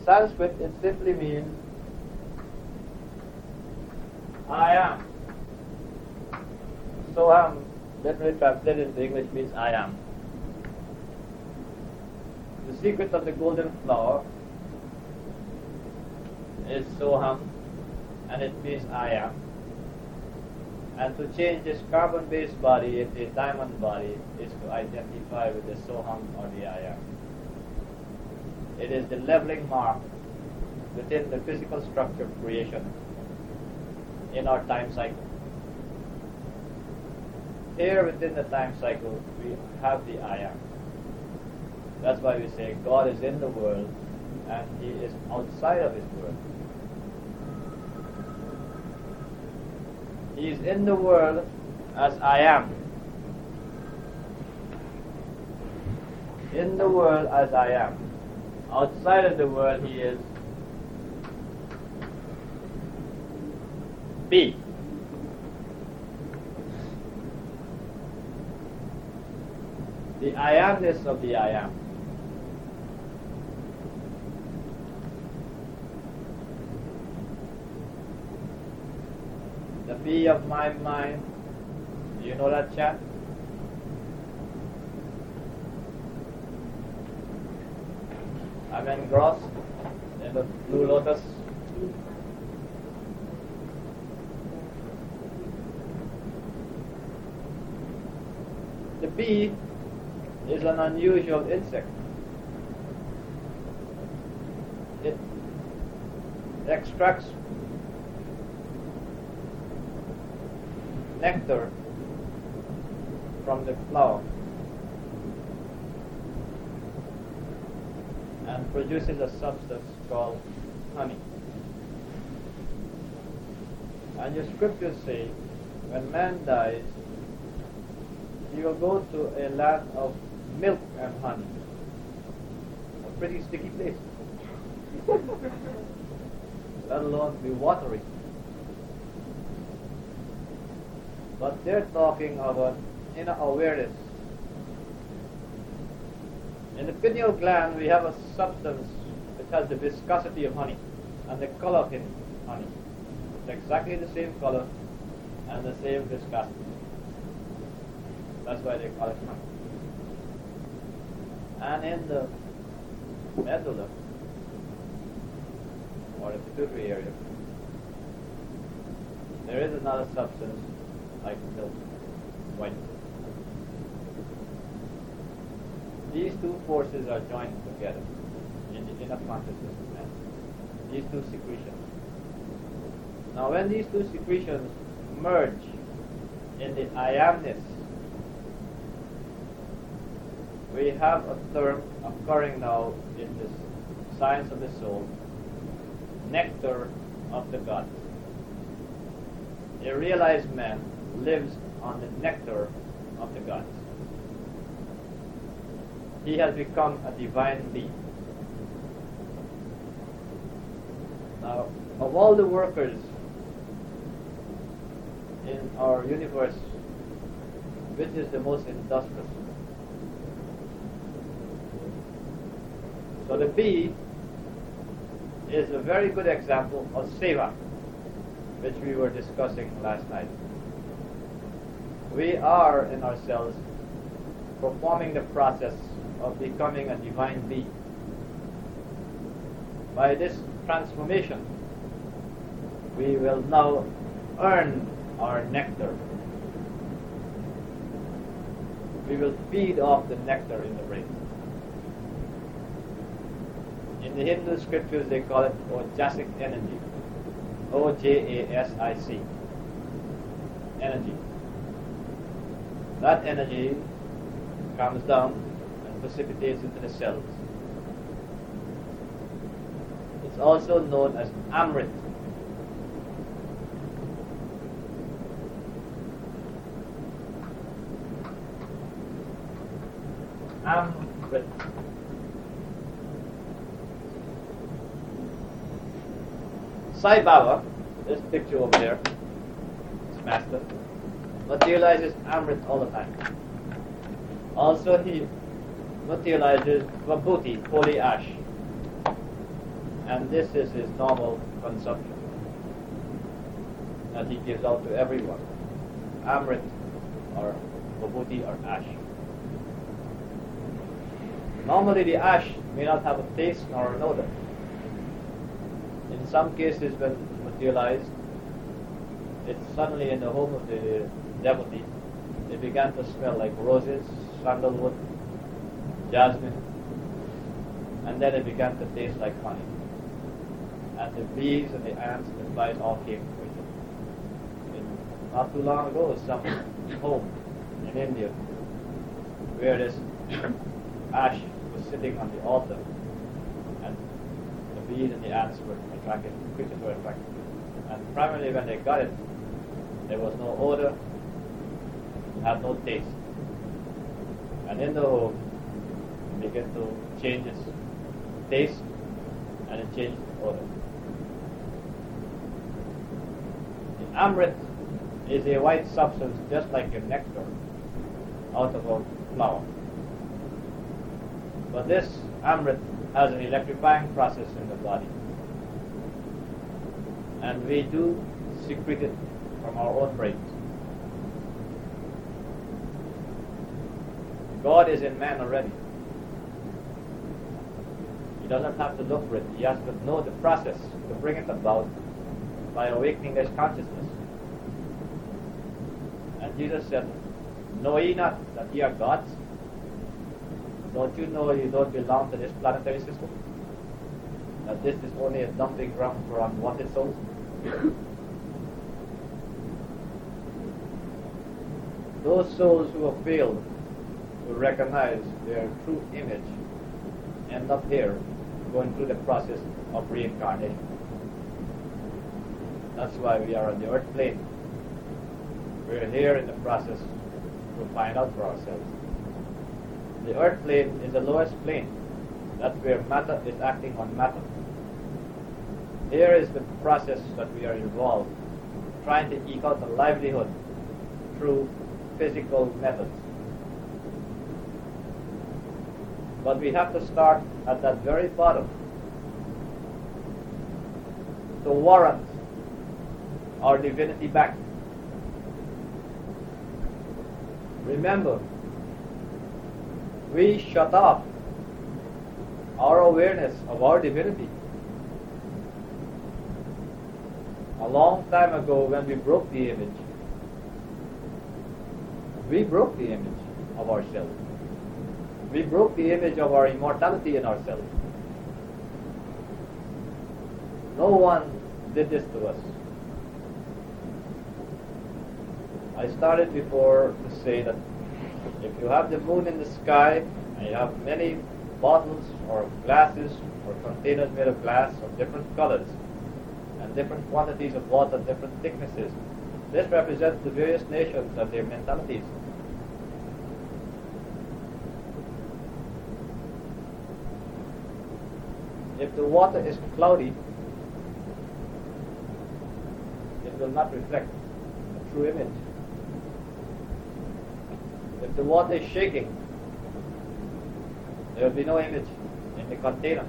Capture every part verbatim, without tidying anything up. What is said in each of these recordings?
Sanskrit, it simply means I am. Soham, literally translated into English, means I am. The secret of the golden flower is Soham, and it means I am. And to change this carbon-based body into a diamond body is to identify with the Soham or the I am. It is the leveling mark within the physical structure of creation in our time cycle. Here within the time cycle, we have the I am. That's why we say God is in the world and He is outside of His world. He is in the world as I am. In the world as I am. Outside of the world He is be. The I amness of the I am. The be of my mind. Do you know that chant? I'm engrossed in the blue lotus. The bee is an unusual insect. It extracts nectar from the flower and produces a substance called honey. And your scriptures say, when man dies, he will go to a land of milk and honey. A pretty sticky place. Let alone be watery. But they're talking about inner awareness. In the pineal gland, we have a substance which has the viscosity of honey and the color of honey. It's exactly the same color and the same viscosity. That's why they call it honey. And in the medulla, or the pituitary area, there is another substance like milk, white. These two forces are joined together in the inner consciousness of man. These two secretions. Now when these two secretions merge in the I amness, we have a term occurring now in the science of the soul, nectar of the gods. A realized man lives on the nectar of the gods. He has become a divine being. Now, of all the workers in our universe, which is the most industrious? So the bee is a very good example of seva, which we were discussing last night. We are in ourselves performing the process of becoming a divine being. By this transformation, we will now earn our nectar. We will feed off the nectar in the rain. In the Hindu scriptures, they call it ojasic energy. O J A S I C. Energy. That energy comes down and precipitates into the cells. It's also known as Amrit. Amrit. Sai Baba, this picture over there, his master, materializes Amrit all the time. Also he materializes Vibhuti, holy ash. And this is his normal consumption that he gives out to everyone. Amrit or Vibhuti or ash. Normally the ash may not have a taste nor an odor. In some cases when materialized, it's suddenly in the home of the devotee, it began to smell like roses, sandalwood, jasmine, and then it began to taste like honey. And the bees and the ants and the flies all came with it. In, not too long ago, some home in India where this ash was sitting on the altar, and the bees and the ants were attracted, creatures were attracted to it. And primarily when they got it, there was no odor, had no taste. And in the home, it began to change its taste, and it changed its odor. The amrit is a white substance just like a nectar out of a flower. But this amrit has an electrifying process in the body. And we do secrete it from our own brains. God is in man already. He doesn't have to look for it. He has to know the process to bring it about by awakening his consciousness. And Jesus said, "Know ye not that ye are gods? Don't you know you don't belong to this planetary system? That this is only a dumping ground for unwanted souls?" Those souls who have failed to recognize their true image end up here going through the process of reincarnation. That's why we are on the earth plane. We're here in the process to find out for ourselves. The earth plane is the lowest plane. That's where matter is acting on matter. Here is the process that we are involved, trying to eke out a livelihood through physical methods. But we have to start at that very bottom to warrant our divinity back. Remember, we shut off our awareness of our divinity a long time ago when we broke the image. We broke the image of ourselves. We broke the image of our immortality in ourselves. No one did this to us. I started before to say that if you have the moon in the sky and you have many bottles or glasses or containers made of glass of different colors and different quantities of water, different thicknesses, this represents the various nations and their mentalities. If the water is cloudy, it will not reflect a true image. If the water is shaking, there will be no image in the container.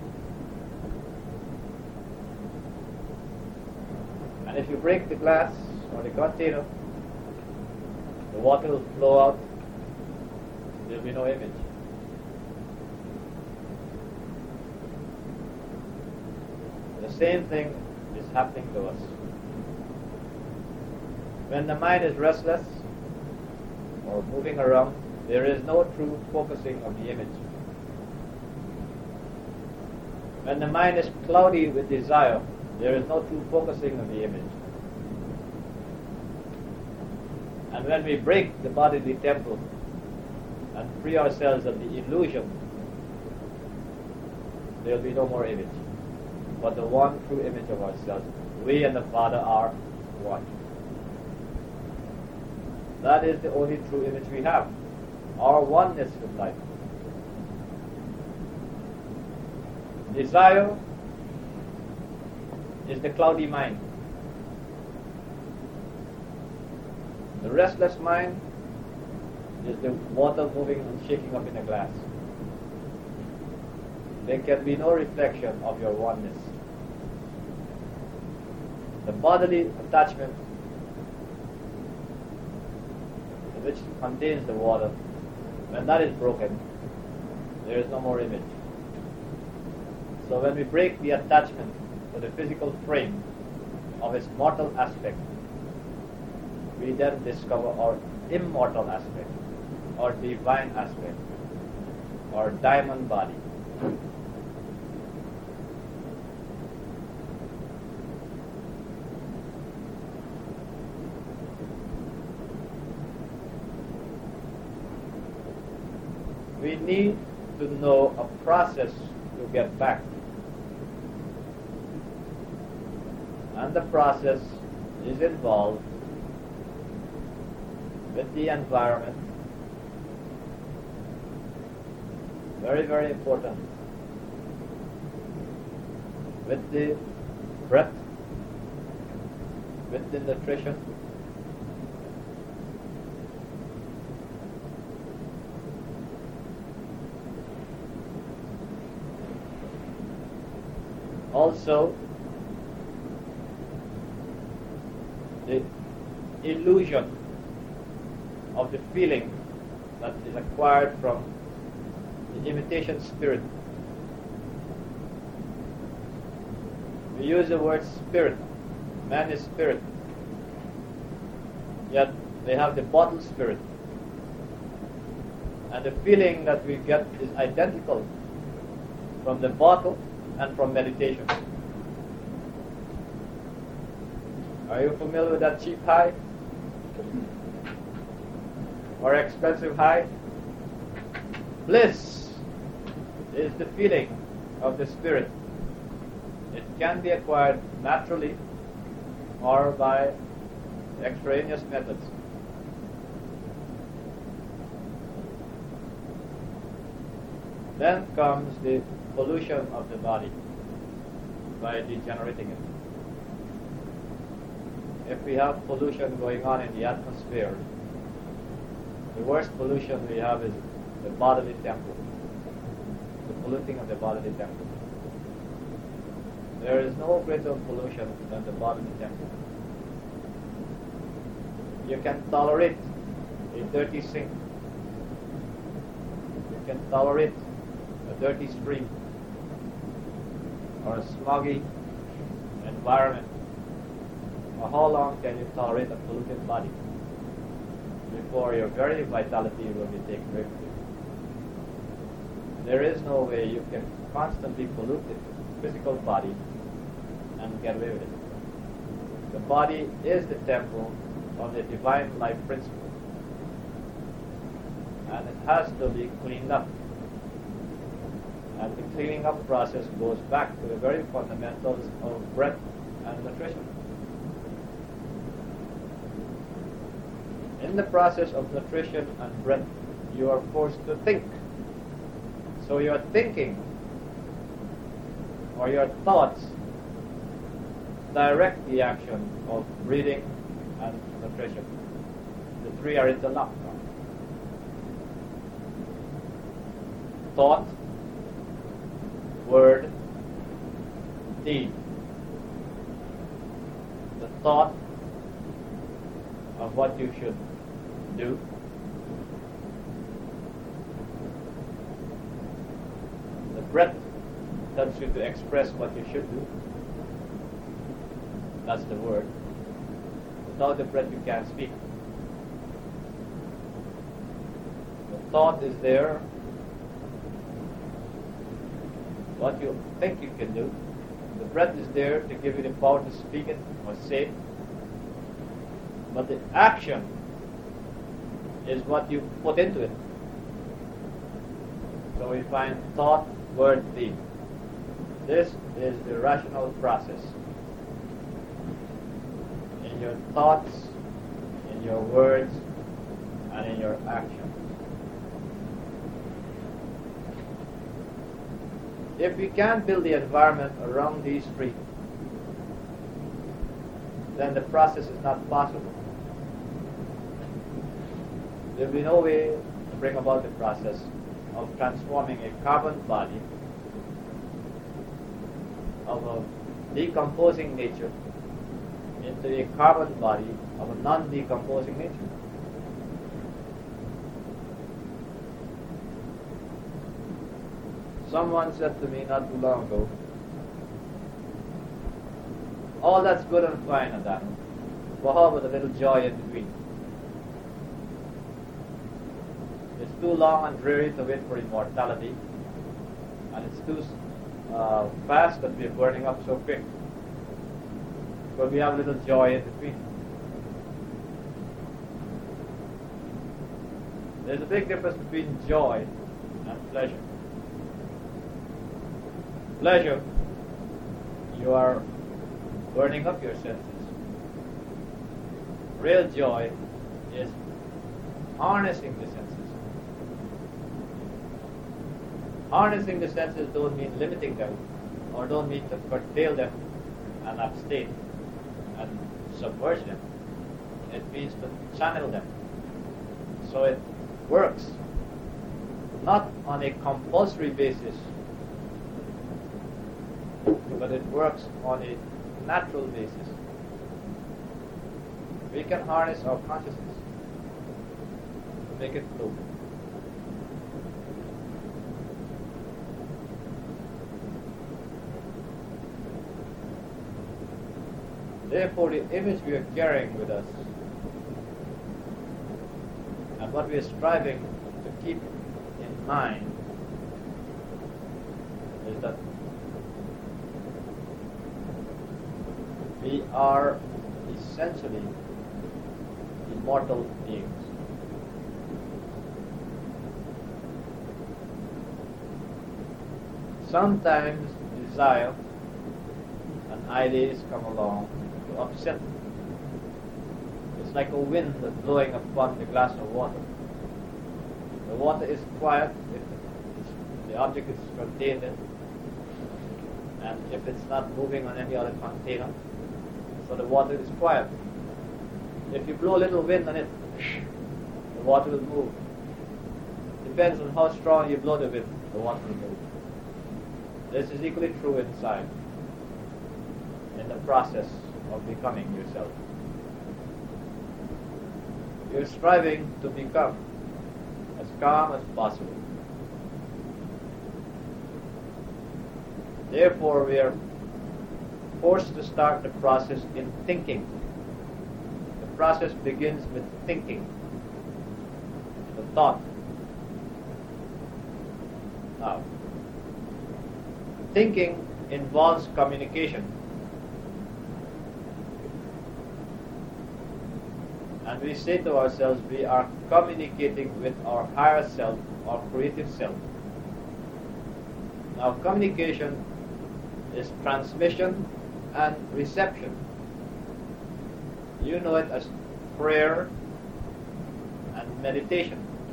And if you break the glass or the container, the water will flow out, there will be no image. The same thing is happening to us. When the mind is restless or moving around, there is no true focusing of the image. When the mind is cloudy with desire, there is no true focusing of the image. And when we break the bodily temple and free ourselves of the illusion, there will be no more image, but the one true image of ourselves. We and the Father are one. That is the only true image we have, our oneness with life. Desire is the cloudy mind. The restless mind is the water moving and shaking up in a glass. There can be no reflection of your oneness. the bodily attachment which contains the water, when that is broken, there is no more image. So when we break the attachment to the physical frame of its mortal aspect, we then discover our immortal aspect, our divine aspect, our diamond body. We need to know a process to get back. And the process is involved with the environment. Very, very important. With the breath, with the nutrition, also the illusion of the feeling that is acquired from the imitation spirit. We use the word spirit. Man is spirit. Yet they have the bottle spirit. And the feeling that we get is identical from the bottle and from meditation. Are you familiar with that cheap high? Or expensive high? Bliss is the feeling of the spirit. It can be acquired naturally or by extraneous methods. Then comes the pollution of the body by degenerating it. If we have pollution going on in the atmosphere, the worst pollution we have is the bodily temple, the polluting of the bodily temple. There is no greater pollution than the bodily temple. You can tolerate a dirty sink. You can tolerate a dirty stream or a smoggy environment. For how long can you tolerate a polluted body before your very vitality will be taken away from you? There is no way you can constantly pollute the physical body and get away with it. The body is the temple of the divine life principle, and it has to be cleaned up. And the cleaning up process goes back to the very fundamentals of breath and nutrition. In the process of nutrition and breath, you are forced to think. So your thinking or your thoughts direct the action of breathing and nutrition. The three are interlocked. Thought, word, deed. The thought of what you should do, the breath tells you to express what you should do. That's the word. Without the breath you can't speak. The thought is there, what you think you can do. The breath is there to give you the power to speak it or say it. But the action is what you put into it. So we find thought, word, deed. This is the rational process. In your thoughts, in your words, and in your actions. If we can't build the environment around these three, then the process is not possible. There will be no way to bring about the process of transforming a carbon body of a decomposing nature into a carbon body of a non-decomposing nature. Someone said to me not too long ago, all that's good and fine, Adam, but how about a little joy in between? It's too long and dreary to wait for immortality, and it's too uh, fast that we're burning up so quick. But we have a little joy in between. There's a big difference between joy and pleasure. Pleasure, you are burning up your senses. Real joy is harnessing the senses. Harnessing the senses don't mean limiting them, or don't mean to curtail them and abstain and submerge them. It means to channel them. So it works not on a compulsory basis, but it works on a natural basis. We can harness our consciousness to make it flow. Therefore, the image we are carrying with us and what we are striving to keep in mind is that we are essentially immortal beings. Sometimes desire and ideas come along to upset. It's like a wind that's blowing upon the glass of water. The water is quiet if it's, the object is contained in, and if it's not moving on any other container, so the water is quiet. If you blow a little wind on it, the water will move. Depends on how strong you blow the wind, the water will move. This is equally true inside, in the process of becoming yourself. You're striving to become as calm as possible. Therefore, we are forced to start the process in thinking. The process begins with thinking, the thought. Now, thinking involves communication. And we say to ourselves, we are communicating with our higher self, our creative self. Now, communication is transmission and reception. You know it as prayer and meditation.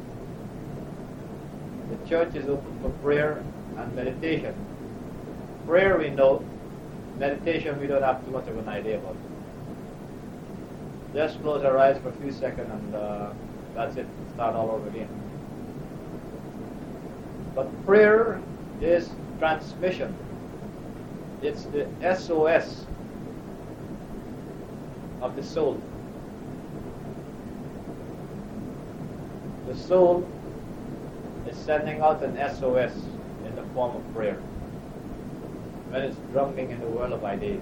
The church is open for prayer and meditation. Prayer we know, meditation we don't have too much of an idea about. Just close our eyes for a few seconds and uh, that's it, start all over again. But prayer is transmission. It's the S O S of the soul. The soul is sending out an S O S in the form of prayer when it's drumming in the world of ideas.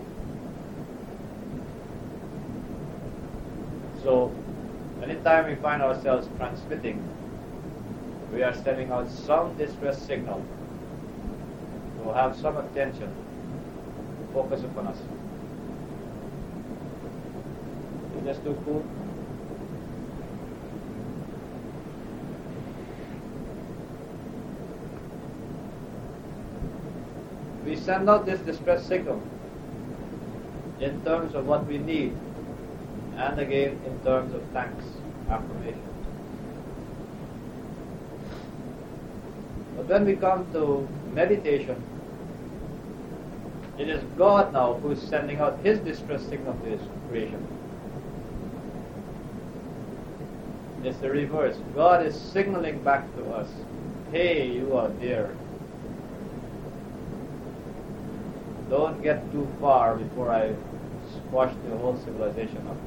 So, anytime we find ourselves transmitting, we are sending out some distress signal to have some attention, focus upon us. Is this too cool? We send out this distress signal in terms of what we need, and again in terms of thanks, affirmation. But when we come to meditation, it is God now who is sending out His distress signal to His creation. It's the reverse. God is signaling back to us, hey, you are there. Don't get too far before I squash the whole civilization up.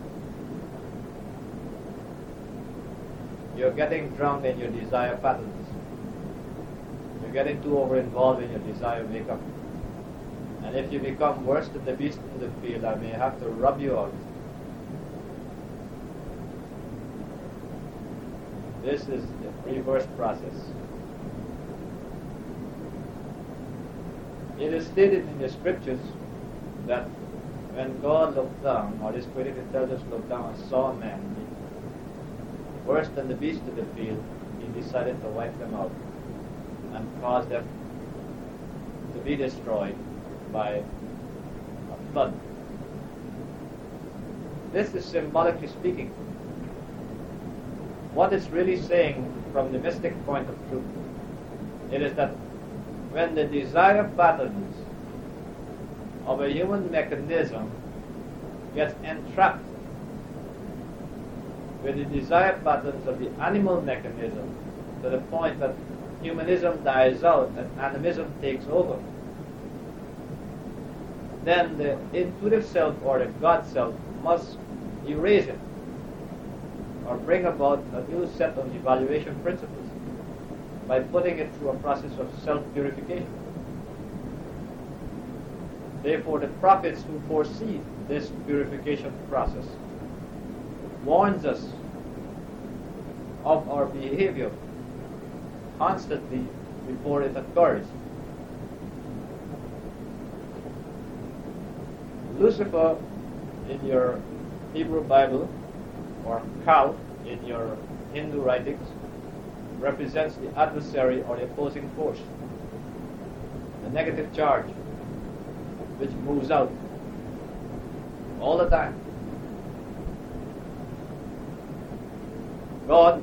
You're getting drunk in your desire patterns. You're getting too over-involved in your desire makeup. And if you become worse than the beast in the field, I may have to rub you out. This is the reverse process. It is stated in the scriptures that when God looked down, or this creative intelligence looked down and saw man worse than the beast of the field, he decided to wipe them out and cause them to be destroyed by a flood. This is symbolically speaking. What it's really saying from the mystic point of truth, it is that when the desire patterns of a human mechanism gets entrapped with the desire patterns of the animal mechanism to the point that humanism dies out and animism takes over, then the intuitive self or the God self must erase it or bring about a new set of evaluation principles by putting it through a process of self-purification. Therefore, the prophets who foresee this purification process warns us of our behavior constantly before it occurs. Lucifer in your Hebrew Bible, or Kal in your Hindu writings, represents the adversary or the opposing force, the negative charge which moves out all the time. God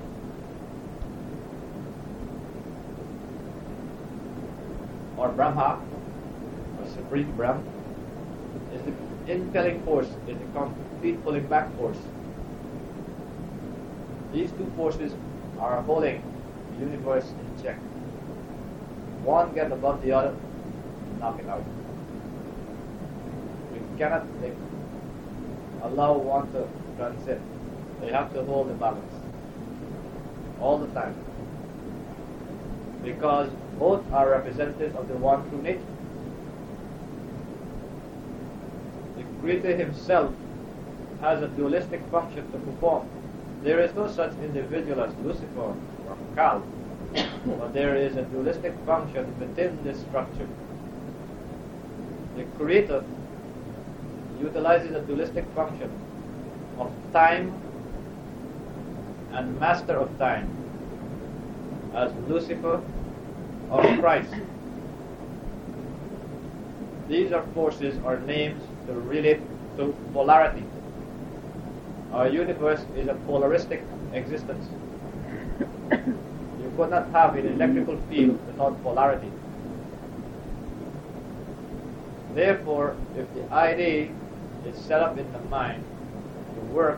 or Brahma or Supreme Brahm is the impelling force, is the complete pulling back force. These two forces are holding the universe in check. One gets above the other, knock it out. We cannot like, allow one to transit. They have to hold the balance all the time, because both are representatives of the one true nature. The Creator himself has a dualistic function to perform. There is no such individual as Lucifer or Kal, but there is a dualistic function within this structure. The Creator utilizes a dualistic function of time and master of time as Lucifer or Christ. These are forces or names to relate to polarity. Our universe is a polaristic existence. You could not have an electrical field without polarity. Therefore, if the idea is set up in the mind to work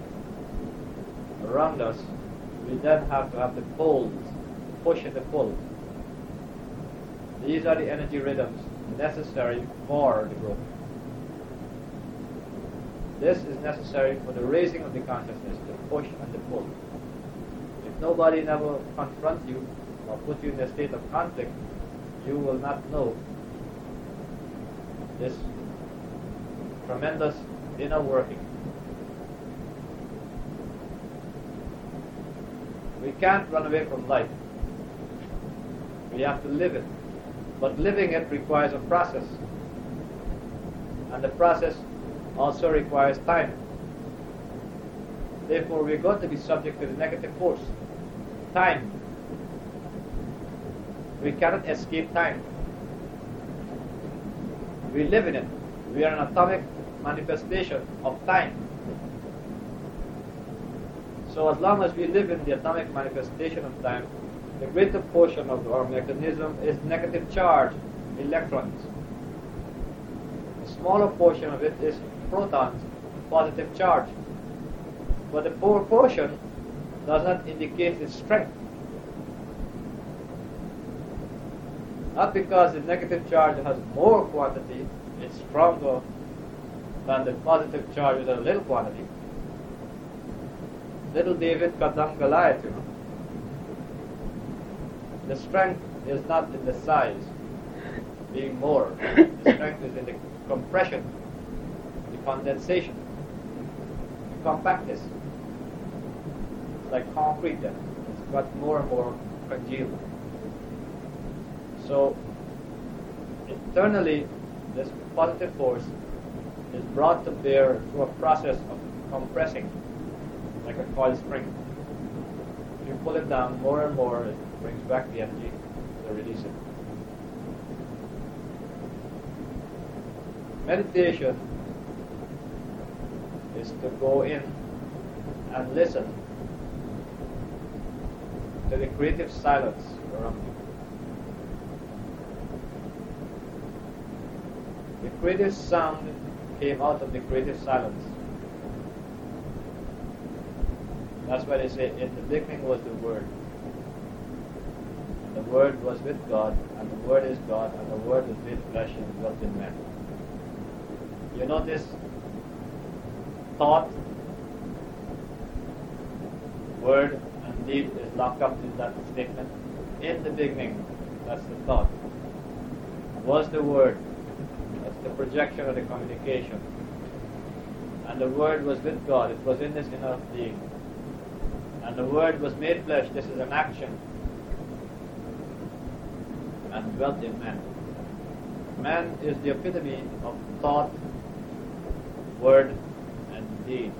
around us, we then have to have the poles, push and the pull. These are the energy rhythms necessary for the growth. This is necessary for the raising of the consciousness, the push and the pull. If nobody never confronts you or puts you in a state of conflict, you will not know this tremendous inner working. We can't run away from life. We have to live it. But living it requires a process. And the process also requires time. Therefore, we're going to be subject to the negative force, time. We cannot escape time. We live in it. We are an atomic manifestation of time. So as long as we live in the atomic manifestation of time, the greater portion of our mechanism is negative charge, electrons. The smaller portion of it is protons, positive charge. But the poor portion does not indicate its strength. Not because the negative charge has more quantity, it's stronger when the positive charge is a little quantity. Little David cut down Goliath, you know. The strength is not in the size being more. The strength is in the compression, the condensation, the compactness. It's like concrete then. It's got more and more congealed. So, internally, this positive force is brought to bear through a process of compressing, like a coil spring. If you pull it down more and more, it brings back the energy to release it. Meditation is to go in and listen to the creative silence around you. The creative sound came out of the creative silence. That's why they say, in the beginning was the Word. And the Word was with God, and the Word is God, and the Word was made flesh and dwelt in man. You notice thought, word, and deed is locked up in that statement. In the beginning, that's the thought, was the Word. That's the projection of the communication. And the Word was with God. It was in this inner being. And the Word was made flesh. This is an action. And dwelt in man. Man is the epitome of thought, word, and deed.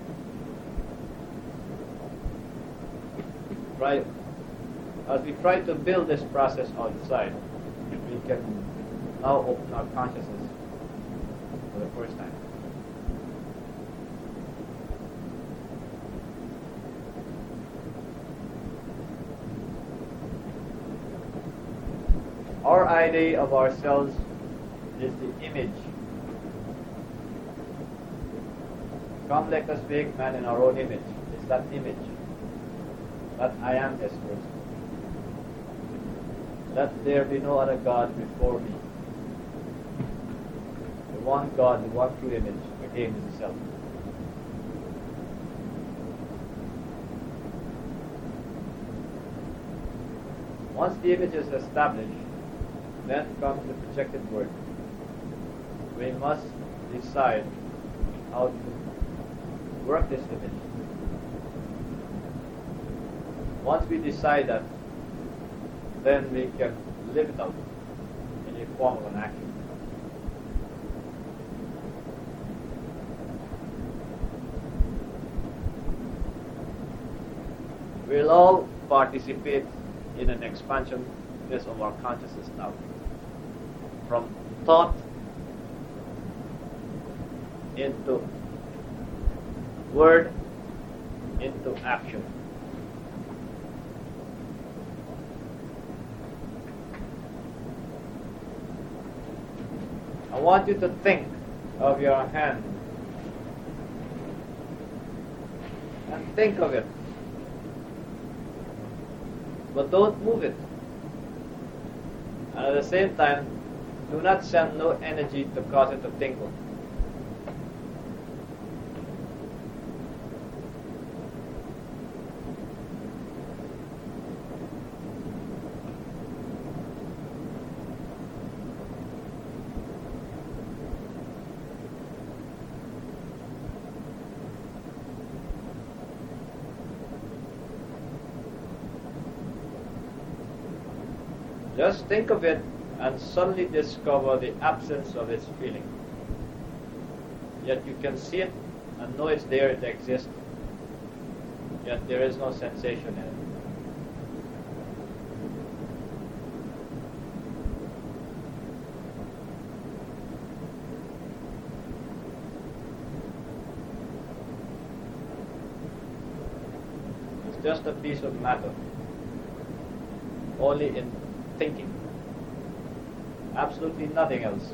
Right? As we try to build this process outside, we can now open our consciousness for the first time. Our idea of ourselves is the image. Come, let us make man in our own image. It's that image. That I am this person. Let there be no other God before me. The one God, the one true image, again is the self. Once the image is established, then comes the projected word. We must decide how to work this image. Once we decide that, then we can live it out in a form of an action. We'll all participate in an expansion of our consciousness now. From thought into word into action. I want you to think of your hand and think of it, but don't move it. And at the same time, do not send no energy to cause it to tingle. Just think of it and suddenly discover the absence of its feeling. Yet you can see it and know it's there, it exists. Yet there is no sensation in it. It's just a piece of matter, only in thinking. Absolutely nothing else.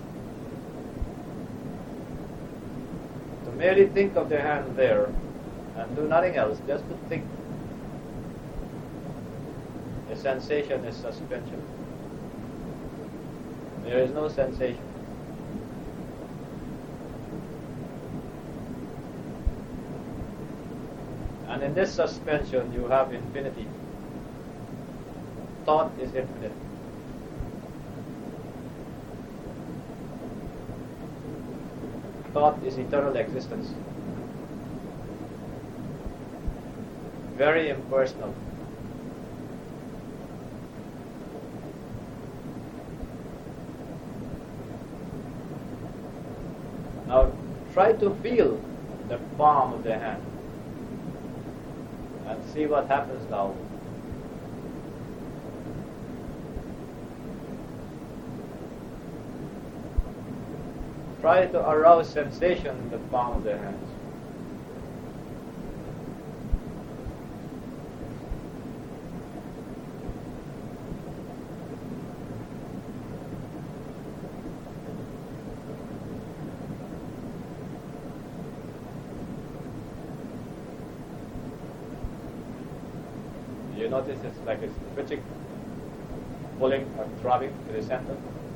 To merely think of the hand there and do nothing else, just to think. The sensation is suspension. There is no sensation. And in this suspension you have infinity. Thought is infinite. Thought is eternal existence. Very impersonal. Now try to feel the palm of the hand and see what happens now. Try to arouse sensation in the palm of the hands. You notice it's like it's twitching, pulling or throbbing to the center.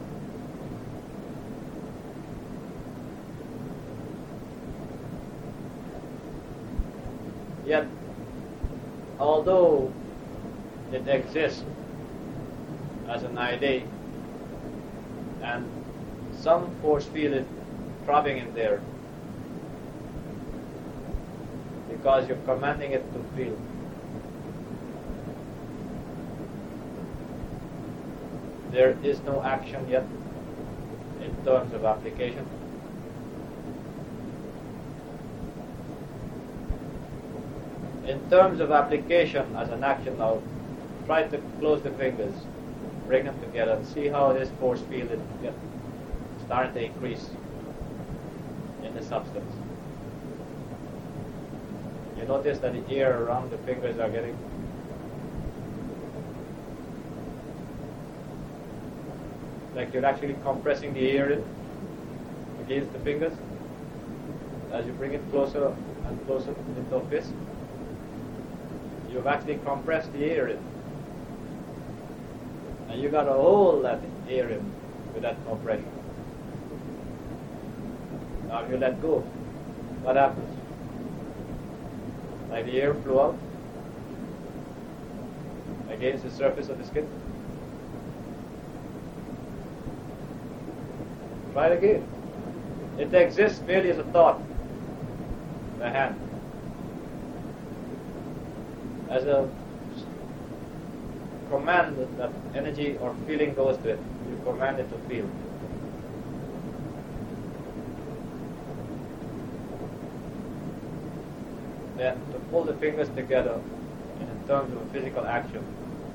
Yet, although it exists as an idea, and some force field is throbbing in there, because you're commanding it to feel. There is no action yet in terms of application. In terms of application as an action now, try to close the fingers, bring them together, and see how this force field is get, starting to increase in the substance. You notice that the air around the fingers are getting like you're actually compressing the air in against the fingers as you bring it closer and closer into a fist. You've actually compressed the air in, and you got to hold that air in with that compression. Now if you let go, what happens? Like the air flew out against the surface of the skin. Try it again. It exists merely as a thought, the hand. As a command that energy or feeling goes to it, you command it to feel. Then to pull the fingers together in terms of a physical action.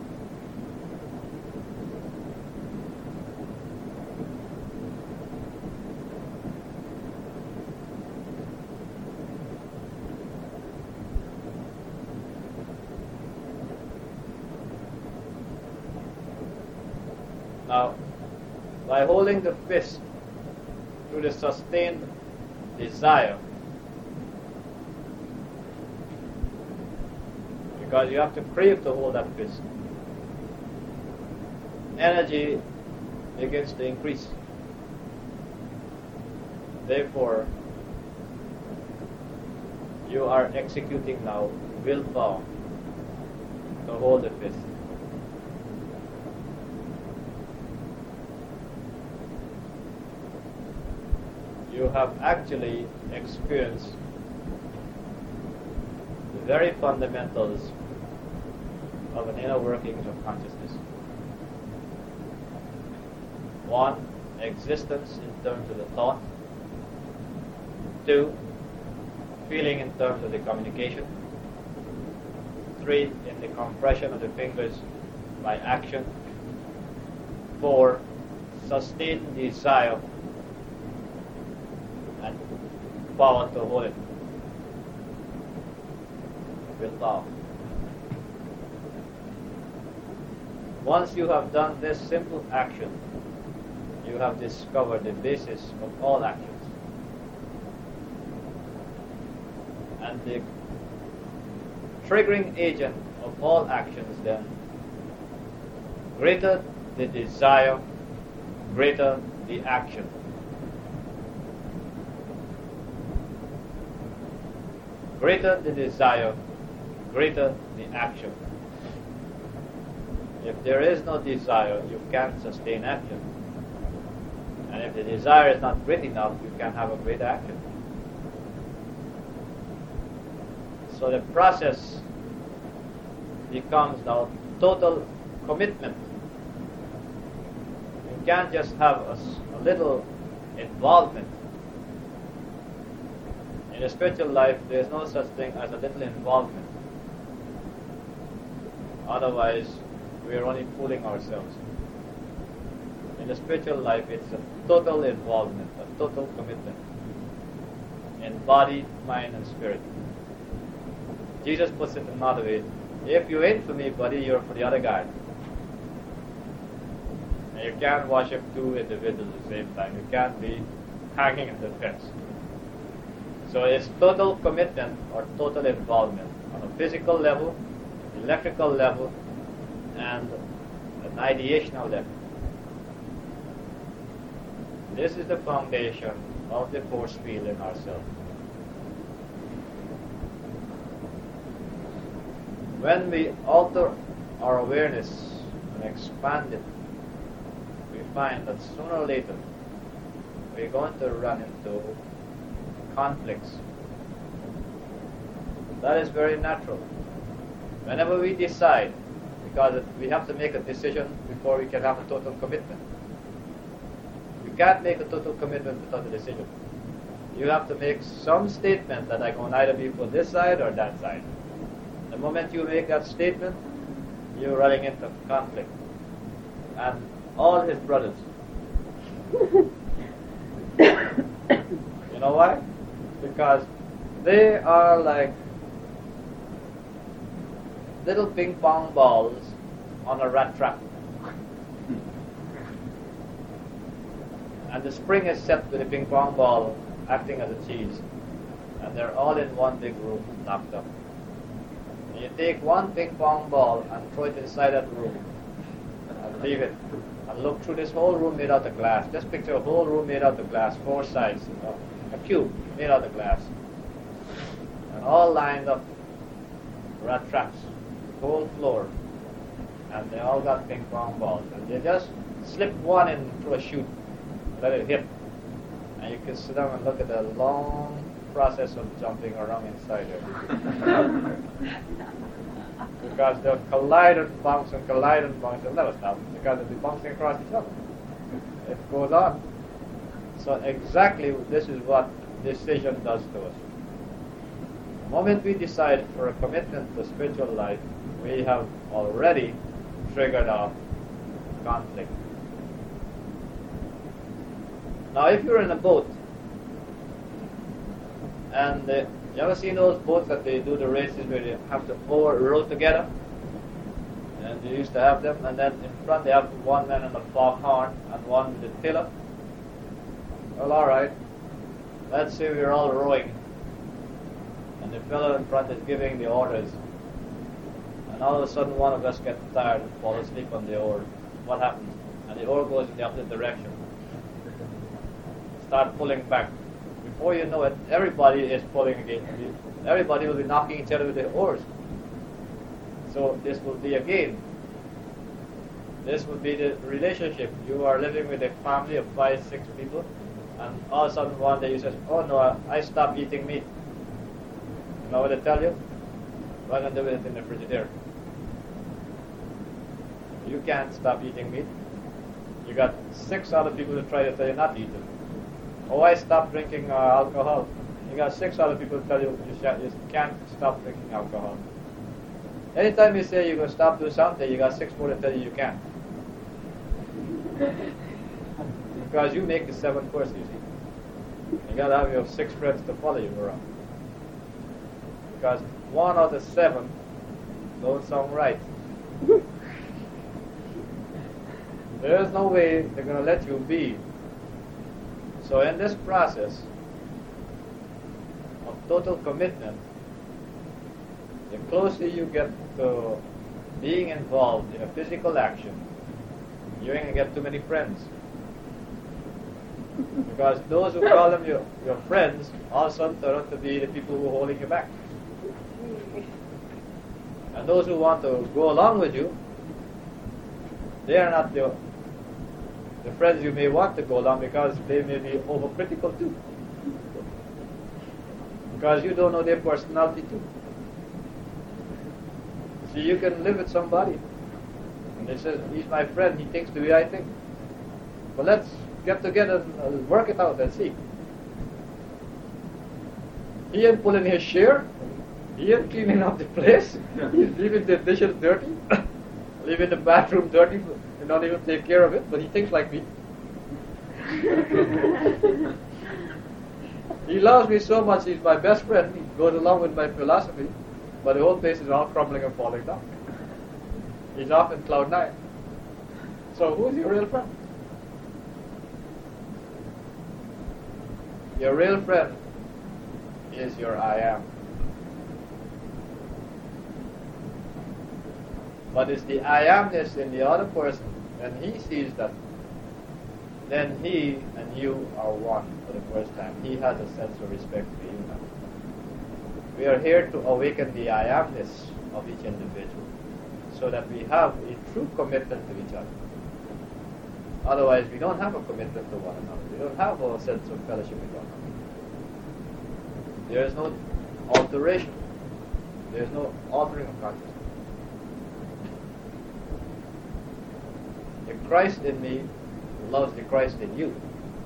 Now, by holding the fist through the sustained desire, because you have to crave to hold that fist, energy begins to increase. Therefore, you are executing now willpower to hold the fist. You have actually experienced the very fundamentals of an inner workings of consciousness. One, existence in terms of the thought. Two, feeling in terms of the communication. Three, in the compression of the fingers by action. Four, sustained desire and power to hold it. Willpower. Once you have done this simple action, you have discovered the basis of all actions. And the triggering agent of all actions then, greater the desire, greater the action. Greater the desire, greater the action. If there is no desire, you can't sustain action. And if the desire is not great enough, you can't have a great action. So the process becomes now total commitment. You can't just have a, a little involvement. In a spiritual life, there is no such thing as a little involvement. Otherwise, we are only fooling ourselves. In the spiritual life, it's a total involvement, a total commitment in body, mind, and spirit. Jesus puts it another way. If you ain't for me, buddy, you're for the other guy. And you can't worship two individuals at the same time. You can't be hanging at the fence. So it's total commitment or total involvement on a physical level, electrical level, and an ideational level. This is the foundation of the force field in ourselves. When we alter our awareness and expand it, we find that sooner or later we're going to run into conflicts. That is very natural. Whenever we decide, because we have to make a decision before we can have a total commitment. You can't make a total commitment without a decision. You have to make some statement that I'm going to either be for this side or that side. The moment you make that statement, you're running into conflict. And all his brothers. You know why? Because they are like little ping pong balls on a rat trap. And the spring is set with the ping pong ball acting as a cheese. And they're all in one big room, locked up. And you take one ping pong ball and throw it inside that room and leave it. And look through this whole room made out of glass. Just picture a whole room made out of glass, four sides. You know, a cube made out of glass. And all lined up rat traps, whole floor. And they all got ping pong balls. And they just slip one in through a chute, let it hit. And you can sit down and look at the long process of jumping around inside there. Because they'll collide and bounce and collide and bounce and never stop. Because they'll be bouncing across each other. It goes on. So exactly this is what decision does to us. The moment we decide for a commitment to spiritual life, we have already triggered off conflict. Now if you're in a boat, and uh, you ever seen those boats that they do the races where they have to oar row together? And they used to have them, and then in front they have one man on the foghorn and one with the tiller. Well, alright, let's say we're all rowing, and the fellow in front is giving the orders, and all of a sudden one of us gets tired and falls asleep on the oar. What happens? And the oar goes in the opposite direction. Start pulling back. Before you know it, everybody is pulling again. Everybody will be knocking each other with their oars. So this will be a game. This will be the relationship. You are living with a family of five, six people, and all of a sudden one day you say, oh no, I stopped eating meat. You know what I tell you? We're going to do it in the Frigidaire. You can't stop eating meat. You got six other people to try to tell you not to eat it. Oh, I stopped drinking uh, alcohol. You got six other people tell you you, sh- you can't stop drinking alcohol. Anytime you say you're going to stop doing something, you got six more to tell you you can't. Because you make the seventh first, you see. You got to have your six friends to follow you around. Because one out of seven don't sound right. There's no way they're going to let you be. So in this process of total commitment, the closer you get to being involved in a physical action, you ain't going to get too many friends. Because those who call them your, your friends all of a sudden turn out to be the people who are holding you back. And those who want to go along with you, they are not the, the friends you may want to go along, because they may be overcritical too. Because you don't know their personality too. See, you can live with somebody, and they say, he's my friend, he thinks the way I think. But let's get together and uh, work it out and see. He ain't pulling his share, he ain't cleaning up the place, he's leaving the dishes dirty, leaving the bathroom dirty, and not even take care of it, but he thinks like me. He loves me so much, he's my best friend, he goes along with my philosophy, but the whole place is all crumbling and falling down. He's off in cloud nine. So who's your real friend? Your real friend is your I am. But it's the I amness in the other person, and he sees that, then he and you are one for the first time. He has a sense of respect for you now. We are here to awaken the I amness of each individual, so that we have a true commitment to each other. Otherwise, we don't have a commitment to one another. We don't have a sense of fellowship with one another. There is no alteration. There is no altering of consciousness. The Christ in me loves the Christ in you.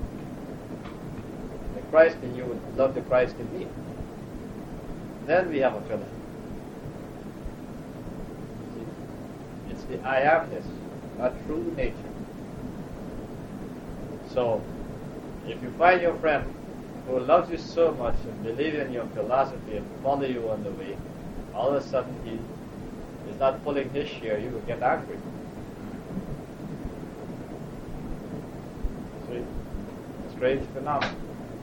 The Christ in you would love the Christ in me. Then we have a fellowship. See? It's the I amness, not true nature. So, if you find your friend who loves you so much and believes in your philosophy and follow you on the way, all of a sudden he is not pulling his share, you will get angry. See? Strange phenomenon.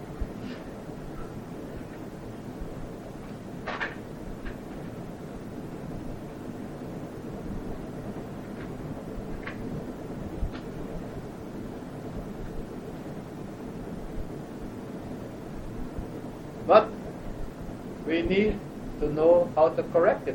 But we need to know how to correct it.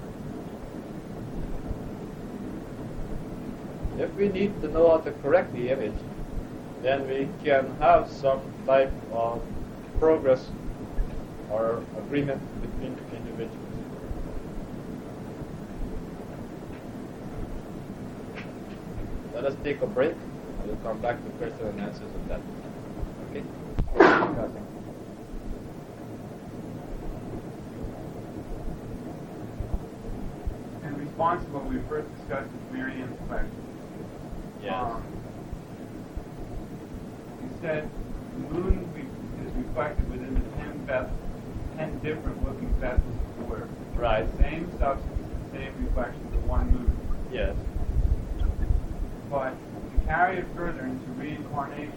If we need to know how to correct the image, then we can have some type of progress or agreement between individuals. Let us take a break. I will come back to questions and answers of that. Okay? In response to what we first discussed with Miriam's question, Yes. um, you said the moon is reflected within the ten, vessels, ten different looking vessels of water. Right. Same substance, same reflections of one moon. Yes. But to carry it further into reincarnation,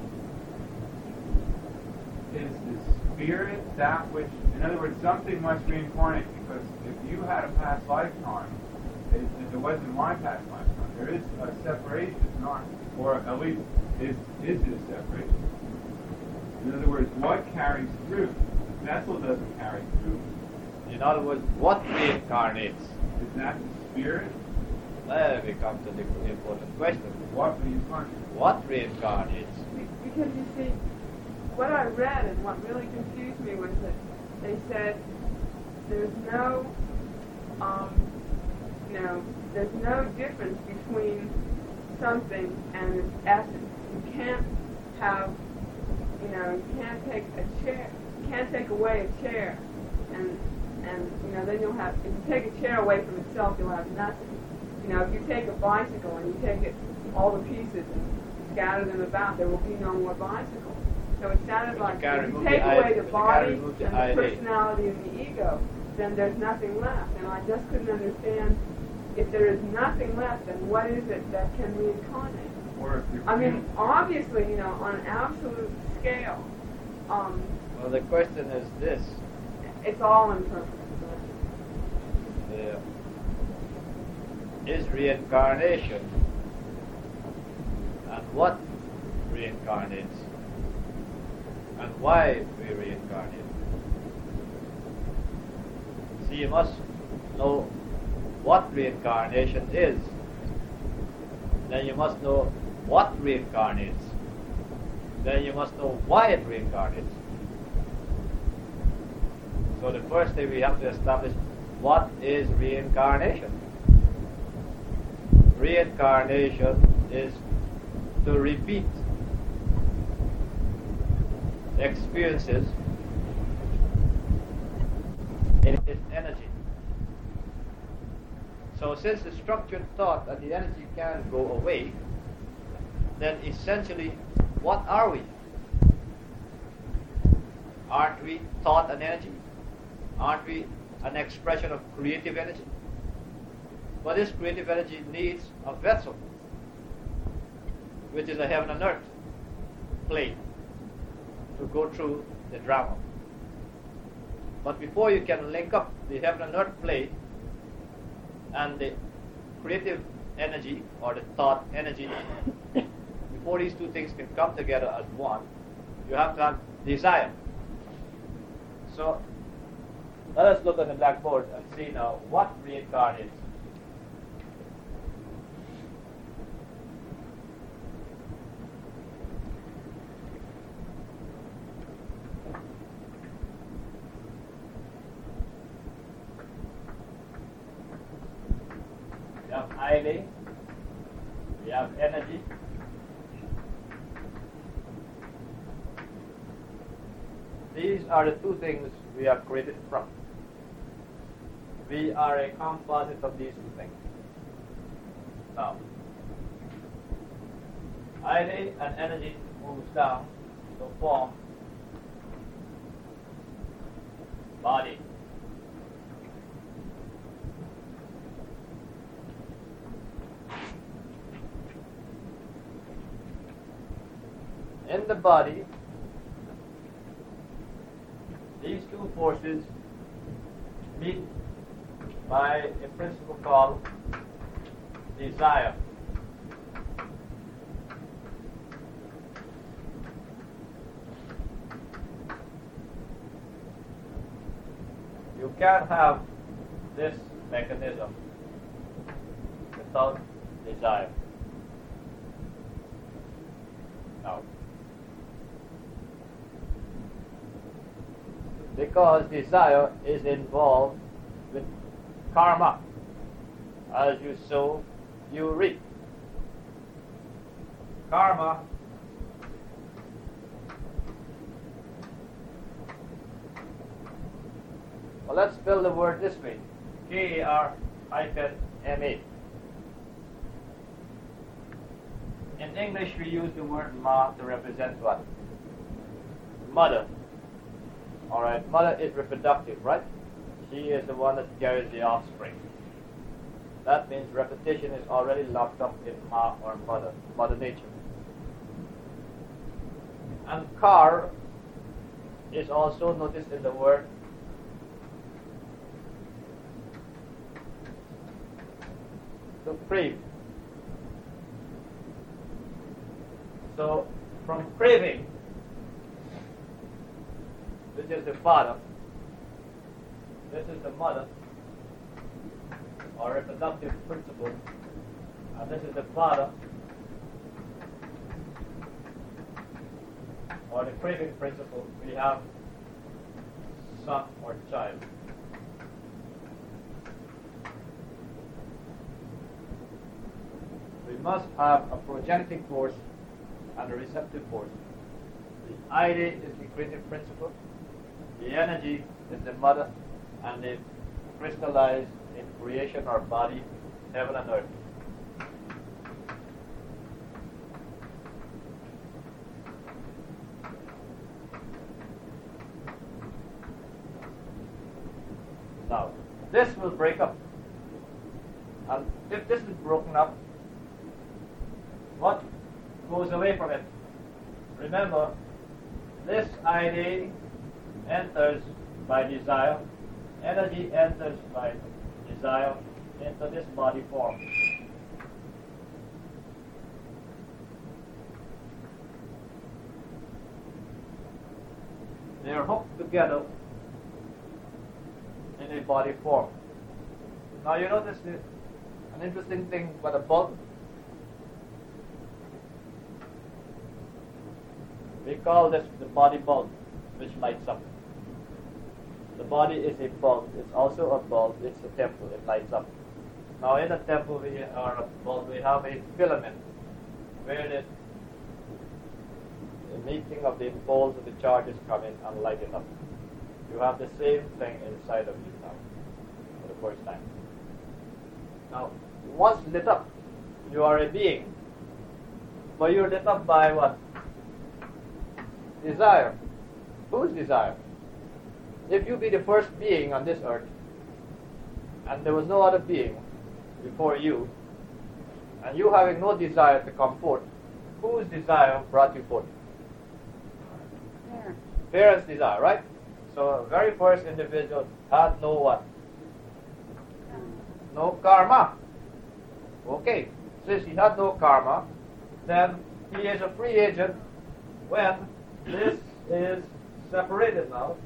is the spirit that which, in other words, something must reincarnate, because if you had a past lifetime, it, if it wasn't my past lifetime, there is a separation, not, or at least is is it a separation? In other words, what carries through? The vessel doesn't carry through. In other words, what reincarnates? Is that the spirit? There we come to the important question. What reincarnates? What reincarnates? Because you see, what I read and what really confused me was that they said there's no, um, you know, there's no difference between something and its essence. You can't have, you know, you can't take a chair, you can't take away a chair, and and you know, then you'll have, if you take a chair away from itself, you'll have nothing. You know, if you take a bicycle and you take it, all the pieces and scatter them about, there will be no more bicycle. So it sounded like if you take away the body and the personality and the ego, then there's nothing left. And I just couldn't understand, if there is nothing left, then what is it that can reincarnate? Or if you're I mean, obviously, you know, on an absolute scale, um, Well, the question is this. it's all impermanent. Uh, is reincarnation, and what reincarnates, and why we reincarnate. See, you must know what reincarnation is, then you must know what reincarnates. Then you must know why it reincarnates. So the first thing we have to establish, what is reincarnation? Reincarnation is to repeat experiences in its energy. So since the structured thought and the energy can't go away, then essentially, what are we? Aren't we thought and energy? Aren't we an expression of creative energy? But this creative energy needs a vessel, which is a heaven and earth plane, to go through the drama. But before you can link up the heaven and earth plane and the creative energy or the thought energy, before these two things can come together as one, you have to have desire. So let us look at the blackboard and see now what reincarnates. We have idea, we have energy, these are the two things we are created from. We are a composite of these two things. Now, idea and energy moves down to form body. In the body, these two forces meet by a principle called desire. You can't have this mechanism without desire. Now, because desire is involved with karma. As you sow, you reap. Karma well, let's spell the word this way. K A R hyphen M A. In English, we use the word ma to represent what? Mother. Alright, mother is reproductive, right? She is the one that carries the offspring. That means repetition is already locked up in ma or mother, mother nature. And kar is also noticed in the word to crave. So, from craving, which is the father, this is the mother, or reproductive principle, and this is the father, or the craving principle. We have son or child. We must have a progenitive force and a receptive force. The idea is the creative principle, the energy is the mother, and they crystallize in creation or body, heaven and earth. Now, this will break up. And if this is broken up, what goes away from it? Remember, this idea enters by desire, energy enters by desire into this body form. They are hooked together in a body form. Now you notice the, an interesting thing about a bulb. We call this the body bulb, which lights up. The body is a bulb. It's also a bulb. It's a temple. It lights up. Now in a temple we, or a bulb, we have a filament where the, the meeting of the poles of the charges come in and light it up. You have the same thing inside of you now for the first time. Now, once lit up, you are a being. But you're lit up by what? Desire. Whose desire? If you be the first being on this earth, and there was no other being before you, and you having no desire to come forth, whose desire brought you forth? Parents. Parents' desire, right? So the very first individual had no what? No karma. Okay. Since he had no karma, then he is a free agent when this is separated now.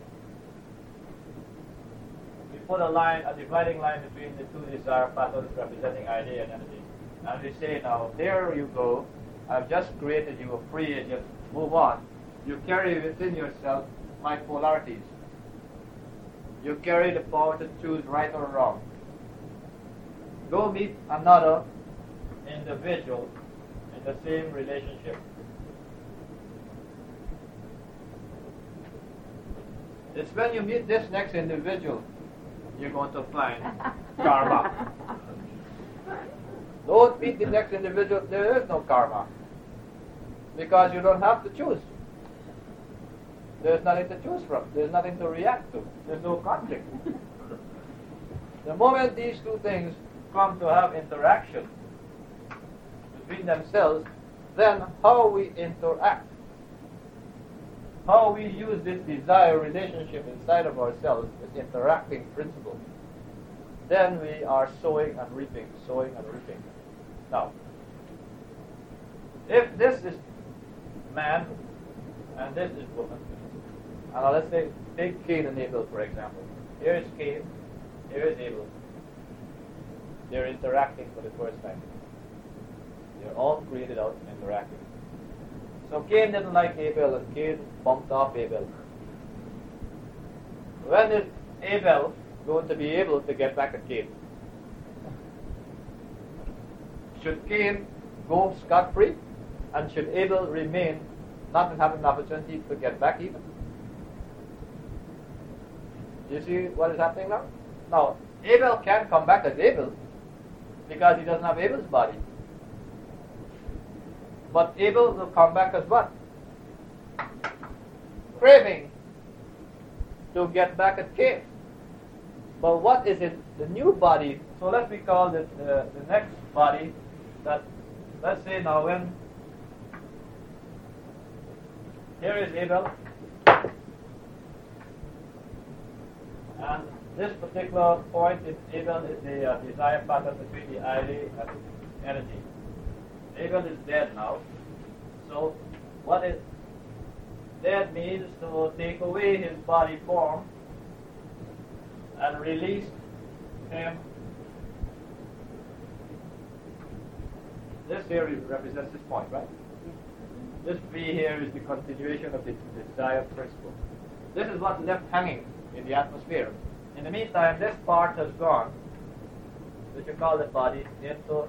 We put a line, a dividing line between the two desire patterns representing idea and energy. And we say now, there you go. I've just created you a free agent. Move on. You carry within yourself my polarities. You carry the power to choose right or wrong. Go meet another individual in the same relationship. It's when you meet this next individual, you're going to find karma. Don't meet the next individual, there is no karma. Because you don't have to choose. There's nothing to choose from. There's nothing to react to. There's no conflict. The moment these two things come to have interaction between themselves, then how we interact, how we use this desire relationship inside of ourselves, this interacting principle, then we are sowing and reaping, sowing and reaping. Now, if this is man and this is woman, and now let's say, take Cain and Abel for example. Here is Cain, here is Abel. They're interacting for the first time. They're all created out interacting. So Cain didn't like Abel, and Cain bumped off Abel. When is Abel going to be able to get back at Cain? Should Cain go scot-free? And should Abel remain not having an opportunity to get back even? Do you see what is happening now? Now, Abel can't come back as Abel because he doesn't have Abel's body. But Abel will come back as what? Craving to get back at Cain. But what is it? The new body. So let me call it uh, the next body that, let's say now when here is Abel, and this particular point in Abel is the uh, desire pattern between the idea and the energy. Abel is dead now. So what is dead means to take away his body form and release him. This here represents this point, right? This V here is the continuation of the desire principle. This is what left hanging in the atmosphere. In the meantime, this part has gone, which you call the body, into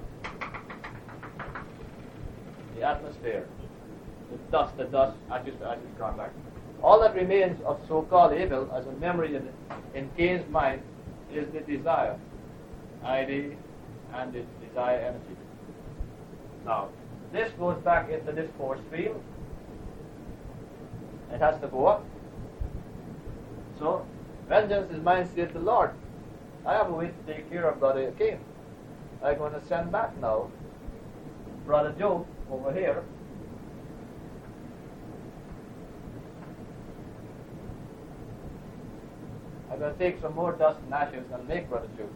the atmosphere. The dust, the dust, ashes to ashes contact. All that remains of so-called Abel as a memory in, in Cain's mind is the desire, I D, and the desire energy. Now, this goes back into this force field. It has to go up. So, vengeance is mine, saith the Lord. I have a way to take care of Brother Cain. I'm going to send back now Brother Job over here. I'm going to take some more dust and ashes and make Brother Job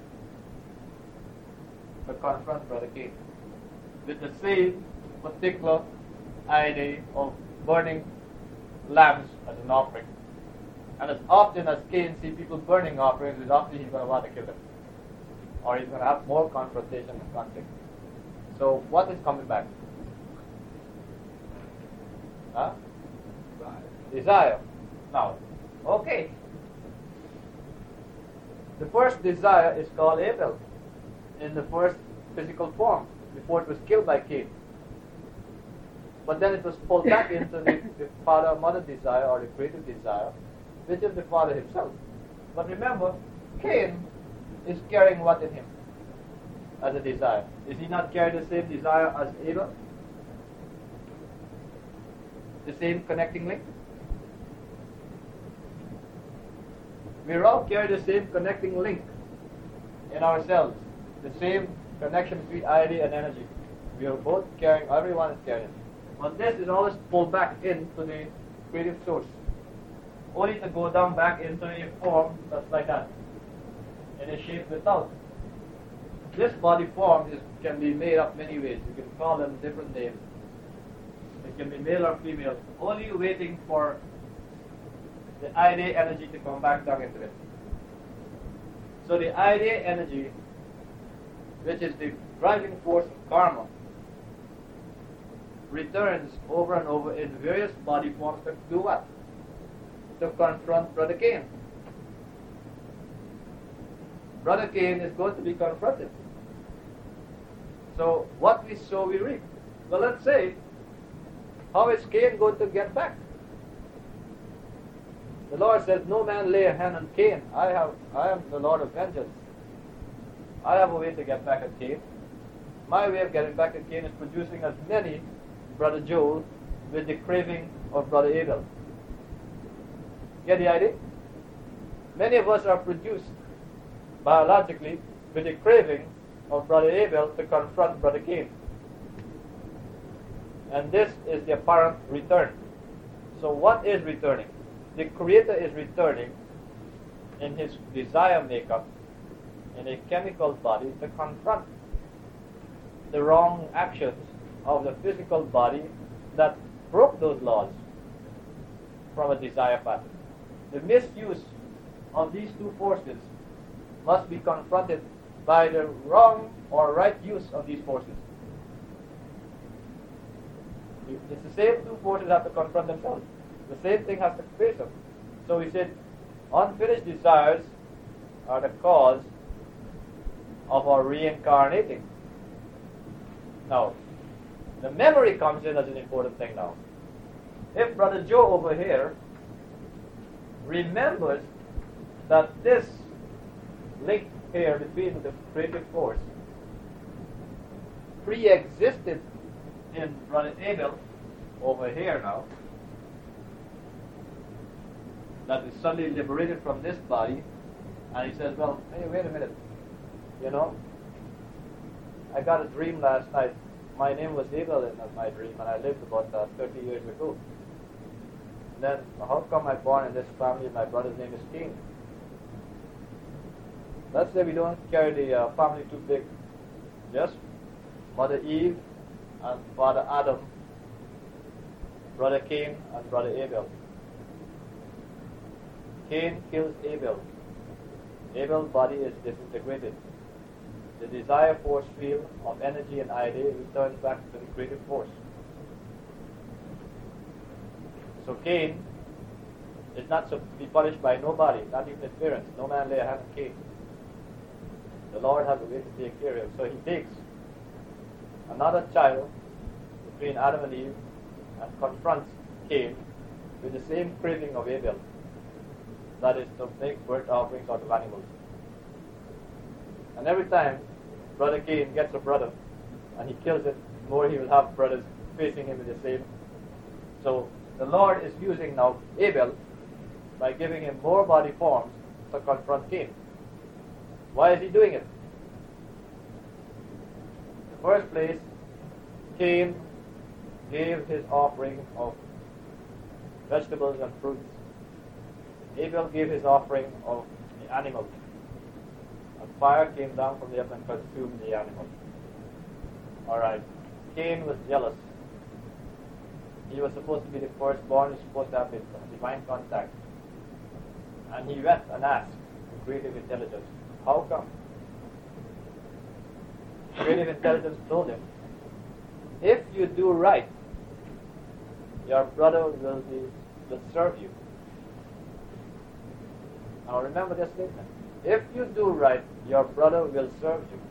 to confront Brother Cain with the same particular idea of burning lambs as an offering. And as often as Cain sees people burning offerings, as often he's going to want to kill them. or he's going to have more confrontation and conflict. So what is coming back? Huh? Desire. Now, okay. The first desire is called Abel in the first physical form before it was killed by Cain. But then it was pulled back into the, the father-mother desire or the creative desire, which is the father himself. But remember, Cain is carrying what in him as a desire? Is he not carrying the same desire as Abel? The same connecting link? We all carry the same connecting link in ourselves, the same connection between idea and energy. We are both carrying, everyone is carrying it. But this is always pulled back into the creative source, only to go down back into a form that's like that, in a shape without. This body form is, can be made up many ways. You can call them different names. It can be male or female, only waiting for the idea energy to come back down into it. So the idea energy, which is the driving force of karma, returns over and over in various body forms to do what? To confront Brother Cain. Brother Cain is going to be confronted. So what we sow, we reap. Well, let's say, how is Cain going to get back? The Lord says, no man lay a hand on Cain. I have, I am the Lord of vengeance. I have a way to get back at Cain. My way of getting back at Cain is producing as many Brother Joel with the craving of Brother Abel. Get the idea? Many of us are produced biologically with the craving of Brother Abel to confront Brother Cain. And this is the apparent return. So what is returning? The Creator is returning in his desire makeup in a chemical body to confront the wrong actions of the physical body that broke those laws from a desire pattern. The misuse of these two forces must be confronted by the wrong or right use of these forces. It's the same two forces have to confront themselves. The same thing has to face them. So we said, unfinished desires are the cause of our reincarnating. Now, the memory comes in as an important thing now. If Brother Joe over here remembers that this link here between the creative force pre-existed in Brother Abel over here now, that is suddenly liberated from this body, and he says, well, hey, wait a minute, you know, I got a dream last night. My name was Abel in my dream, and I lived about uh, thirty years ago. And then, how come I born in this family and my brother's name is Cain? Let's say we don't carry the uh, family too big. Just Mother Eve and Father Adam, Brother Cain and Brother Abel. Cain kills Abel. Abel's body is disintegrated. The desire force field of energy and idea returns back to the creative force. So Cain is not to be punished by nobody, not even his parents. No man lay a hand on Cain. The Lord has a way to take care of him. So he takes another child between Adam and Eve and confronts Cain with the same craving of Abel. That is to make burnt offerings out of animals. And every time Brother Cain gets a brother and he kills it, more he will have brothers facing him with the same. So the Lord is using now Abel by giving him more body forms to confront Cain. Why is he doing it? In the first place, Cain gave his offering of vegetables and fruits. Abel gave his offering of the animal. And fire came down from the heaven and consumed the animal. Alright. Cain was jealous. He was supposed to be the firstborn. He was supposed to have this divine contact. And he went and asked in creative intelligence, how come? creative intelligence told him, if you do right, your brother will be will serve you. Now remember this statement. If you do right, your brother will serve you.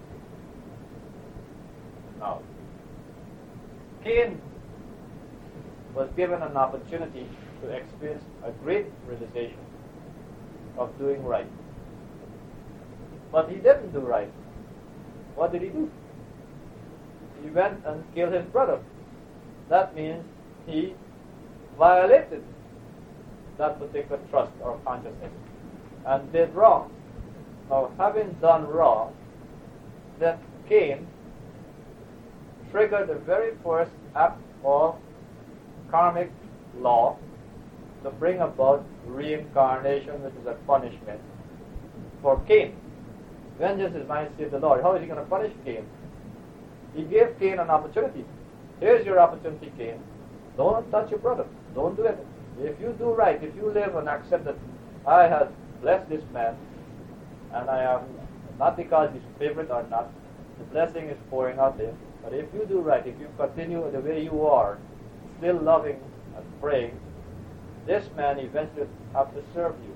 Now, Cain was given an opportunity to experience a great realization of doing right. But he didn't do right. What did he do? He went and killed his brother. That means he violated that particular trust or consciousness and did wrong. Now, having done wrong, then Cain triggered the very first act of karmic law to bring about reincarnation, which is a punishment for Cain. Vengeance is mine, saith the Lord. How is he going to punish Cain? He gave Cain an opportunity. Here's your opportunity, Cain. Don't touch your brother. Don't do it. If you do right, if you live and accept that I have blessed this man, and I am, not because he's favorite or not, the blessing is pouring out there. But if you do right, if you continue the way you are, still loving and praying, this man eventually have to serve you.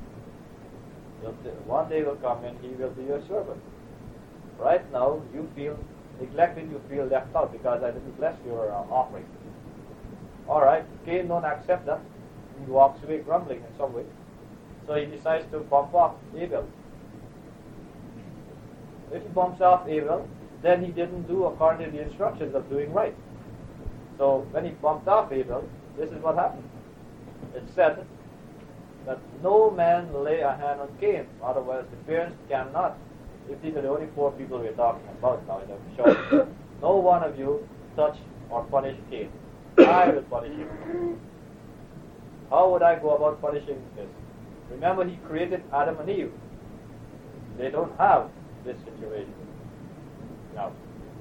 One day will come and he will be your servant. Right now, you feel neglected, you feel left out because I didn't bless your uh, offering. All right, Cain don't accept that. He walks away grumbling in some way. So he decides to bump off Abel. If he bumps off Abel, then he didn't do according to the instructions of doing right. So when he bumped off Abel, this is what happened. It said that no man lay a hand on Cain, otherwise the parents cannot. If these are the only four people we're talking about now in the show, no one of you touch or punish Cain. I will punish him. How would I go about punishing this? Remember, he created Adam and Eve. They don't have this situation. Now,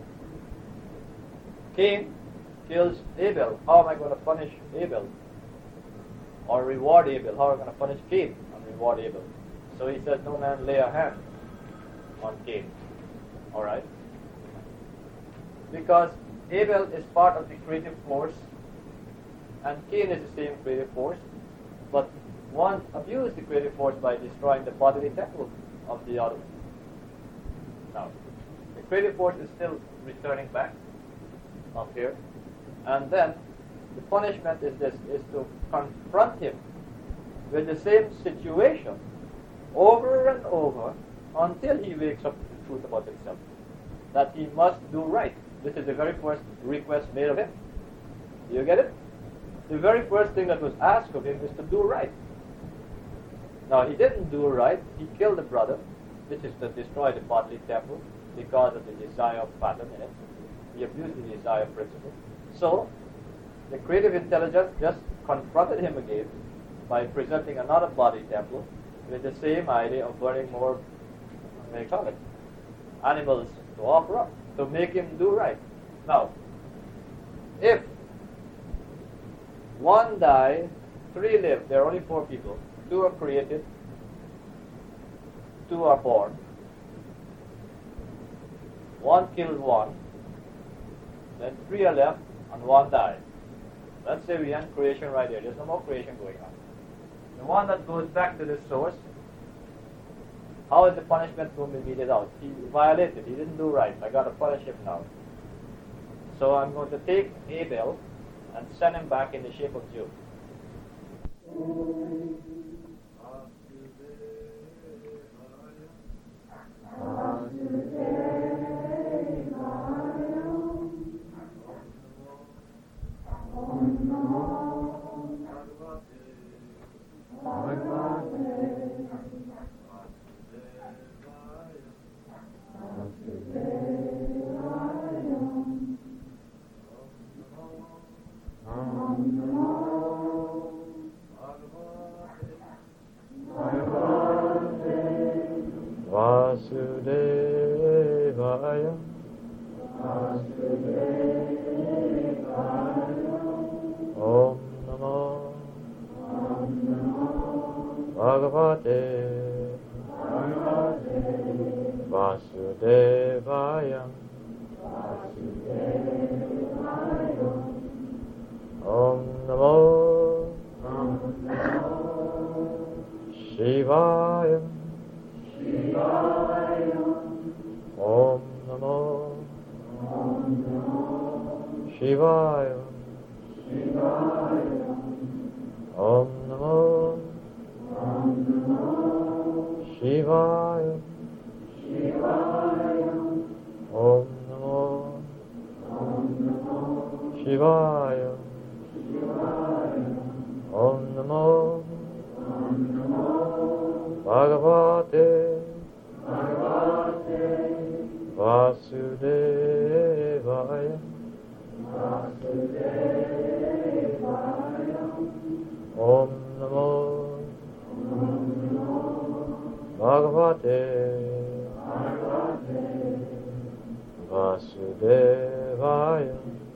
Cain kills Abel. How am I going to punish Abel? Or reward Abel? How am I going to punish Cain and reward Abel? So he says, no man lay a hand on Cain. Alright? Because Abel is part of the creative force, and Cain is the same creative force, but one abused the creative force by destroying the bodily temple of the other. Now, the creative force is still returning back up here, and then the punishment is this, is to confront him with the same situation over and over until he wakes up to the truth about himself, that he must do right. This is the very first request made of him. Do you get it? The very first thing that was asked of him is to do right. Now, he didn't do right. He killed the brother, which is to destroy the bodily temple because of the desire pattern in it. He abused the desire principle. So, the creative intelligence just confronted him again by presenting another body temple with the same idea of burning more, what may I call it, animals to offer up, to make him do right. Now, if one died, three live, there are only four people, two are created, two are born, one killed one, then three are left, and one died. Let's say we end creation right here. There's no more creation going on. The one that goes back to the source, how is the punishment going to be meted out? He violated. He didn't do right. I got to punish him now. So I'm going to take Abel and send him back in the shape of Jew. Vasudevaya, Om Namo Bhagavate Vasudevaya. Om Namo Shivaya. Om Namo Shivaya. Om Namo Shivaya. Om Namo Shivaya. Om Namo Bhagavate Vasudevaya. Om Namo Bhagavate Vasudevaya.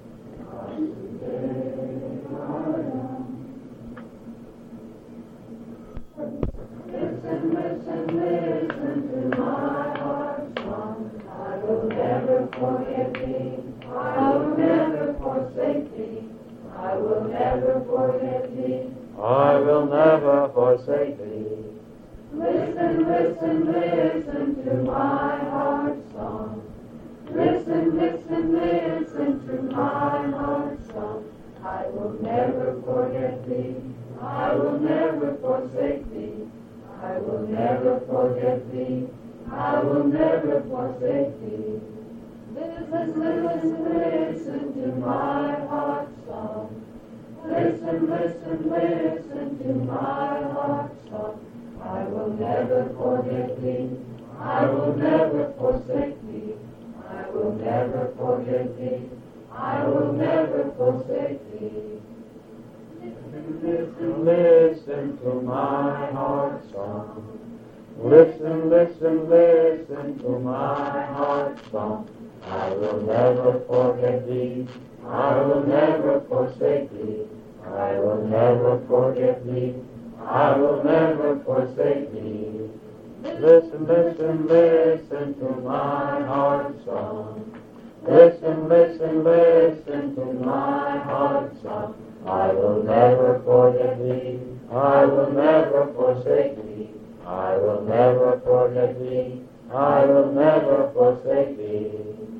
Listen, listen, listen to my heart song. I will never forget thee. I will never forsake thee. I will never forget thee. I will never forsake thee. Listen, listen, listen to my heart song. Listen, listen, listen to my heart song. I will never forget thee. I will never forsake thee. I will never forget thee. I will never forsake thee. Listen, listen, listen to my heart song. Listen, listen, listen to my heart song. I will never forget thee. I will never forsake thee. I will never forget thee. I will never forsake thee. Listen, listen to my heart song. Listen, listen, listen to my heart song. I will never forget thee. I will never forsake thee. I will never forget thee. I will never forsake thee. Listen, listen, listen to my heart song. Listen, listen, listen to my heart song. I will never forget thee. I will never forsake thee. I will never forget thee. I will never forsake thee.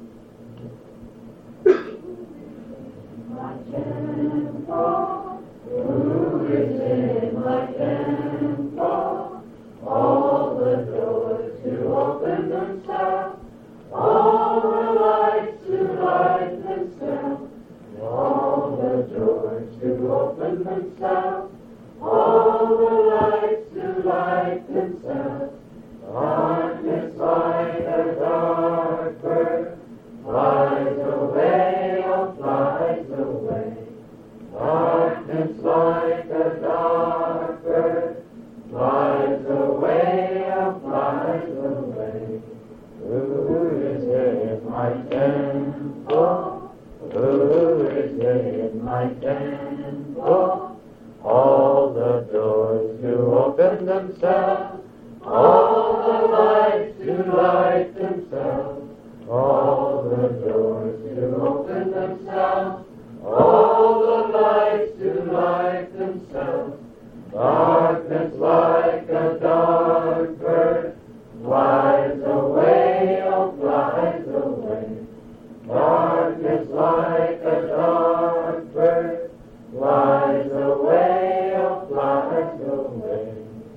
My temple, who is in my temple? All the doors to open themselves, all the lights to light themselves, all the doors to open themselves, all the lights to light themselves. Darkness like a dark bird flies away, oh flies away. Darkness like a dark bird flies away, oh flies away. Who is in my temple? Who is in my temple? All the doors to open themselves, all the lights to light themselves, all the doors to open themselves, all the lights to light themselves. Darkness like a dark bird flies away, oh flies away. Darkness like a dark bird flies away, oh flies away.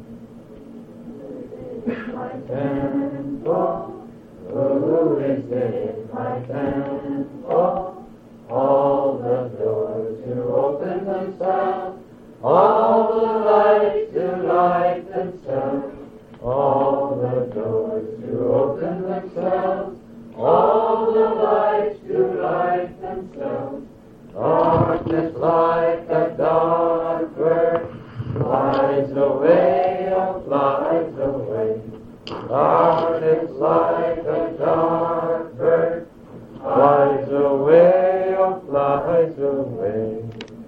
My temple, who is in my temple? All the doors to open themselves, all the lights to light themselves, all the doors to open themselves, all the lights to light themselves. Darkness like a dark bird flies away, oh flies away. Darkness like a dark bird flies away, oh flies away.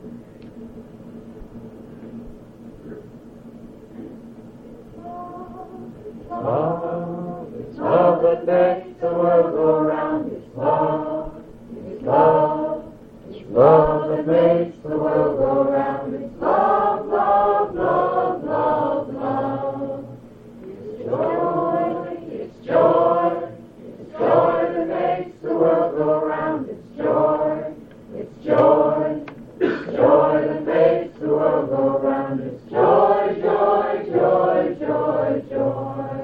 Love, it's love that makes the world go round. It's love, it's love love that makes the world go round. It's love, love, love, love, love. It's joy, it's joy, it's joy that makes the world go round. It's joy, it's joy, it's joy that makes the world go round. It's joy, joy, joy, joy, joy.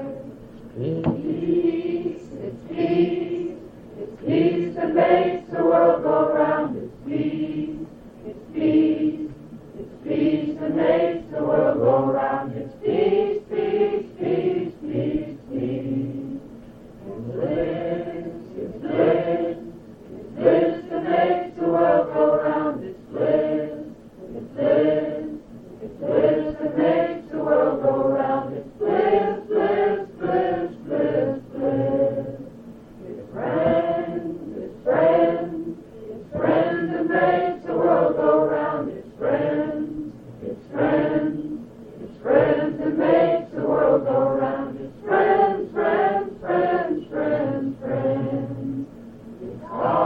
Peace, it's peace, it's peace that makes the world go round. It's peace, it's peace, it's peace that makes the world go round. It's peace, peace, peace, peace, peace. It's bliss, it's bliss, it's bliss that makes the world go round. It's bliss, it's bliss, it's bliss that makes the world go round. It's bliss, bliss, bliss, bliss, bliss. It's friends, it's friends, it's friends that makes the world go round. It's friends, it's friends, it's friends that makes the world go round. It's friends, friends, friends, friends, friends. It's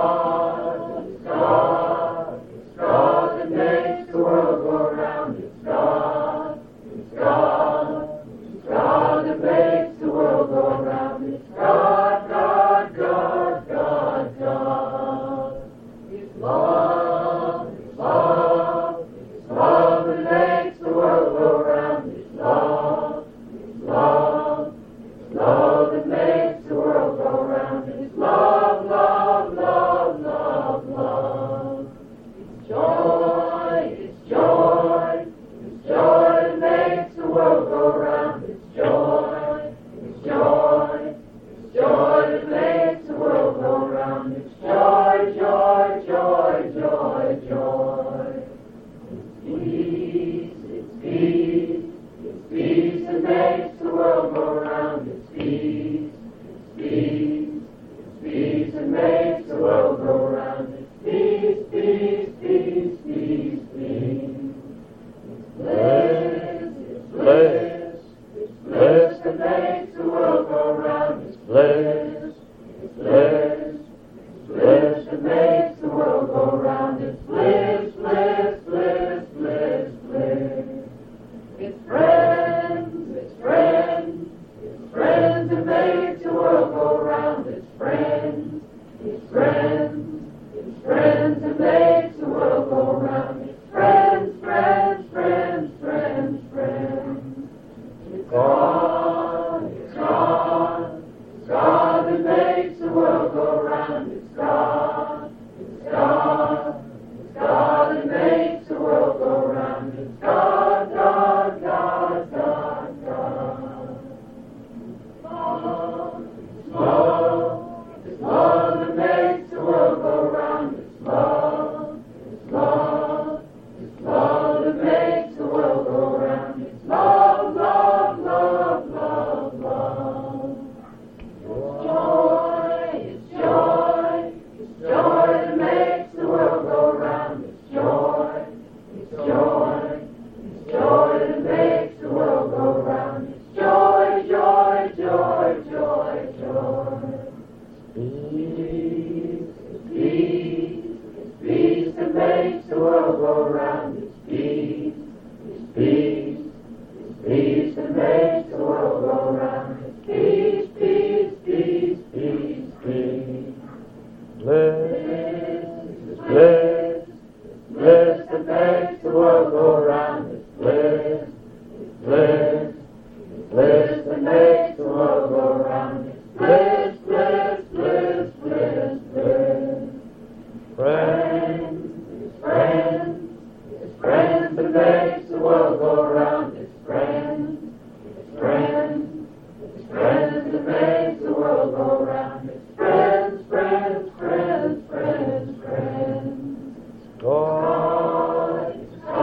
God, it's God, it's God that makes the world go round. It's God, it's God, it's God that makes the world go round. It's God, God, God, God, God. It's love, it's love, it's love that makes the world go round. It's love, it's love, it's love that makes the world go round. It's love, love, love, love, love. It's joy, it's joy, it's joy that makes the world go round. It's joy, it's joy, it's joy that makes the world go round. It's joy, joy, joy, joy, joy. It's peace, it's peace, it's peace that makes the world go round. It's peace, it's peace, it's peace that makes the world go round. It's peace, peace, peace, peace, peace. It's bliss, it's bliss, it's bliss that makes the world go round. It's bliss, it's bliss, it's bliss that makes the world go round. It's bliss, bliss, bliss, bliss, bliss. It's friends, it's friends, it's friends that makes the world go round. It's friends, it's friends, it's friends that makes the world go round. It's friends, friends, friends, friends, friends. It's God, it's God, it's God that makes the world go round. It's God, it's God, it's God that makes the world go round. It's God, God, God, God, God. Love, it's love, it's love that makes the world go round. It's love, it's love, it's love that makes the world go round. It's love, love, love, love, love. It's joy, it's joy, it's joy that makes the world go round. It's joy, it's joy, it's joy that makes the world go round. It's joy, joy, joy, joy, joy. Peace, it's peace, it's peace that makes the world go round. It's peace, it's peace, it's peace that makes the world go round. It's peace, peace, peace, peace, peace. Bliss, It's bliss, it's bliss that makes the world go round. It's bliss, it's bliss, it's bliss that makes the world go round. It's bliss, bliss, bliss, bliss, bliss. friends, It's friends, it's friends that makes the world go round. It's friends, it's friends, it's friends that makes the world go round. It's friends, friends, friends, friends, friends. God, God, it's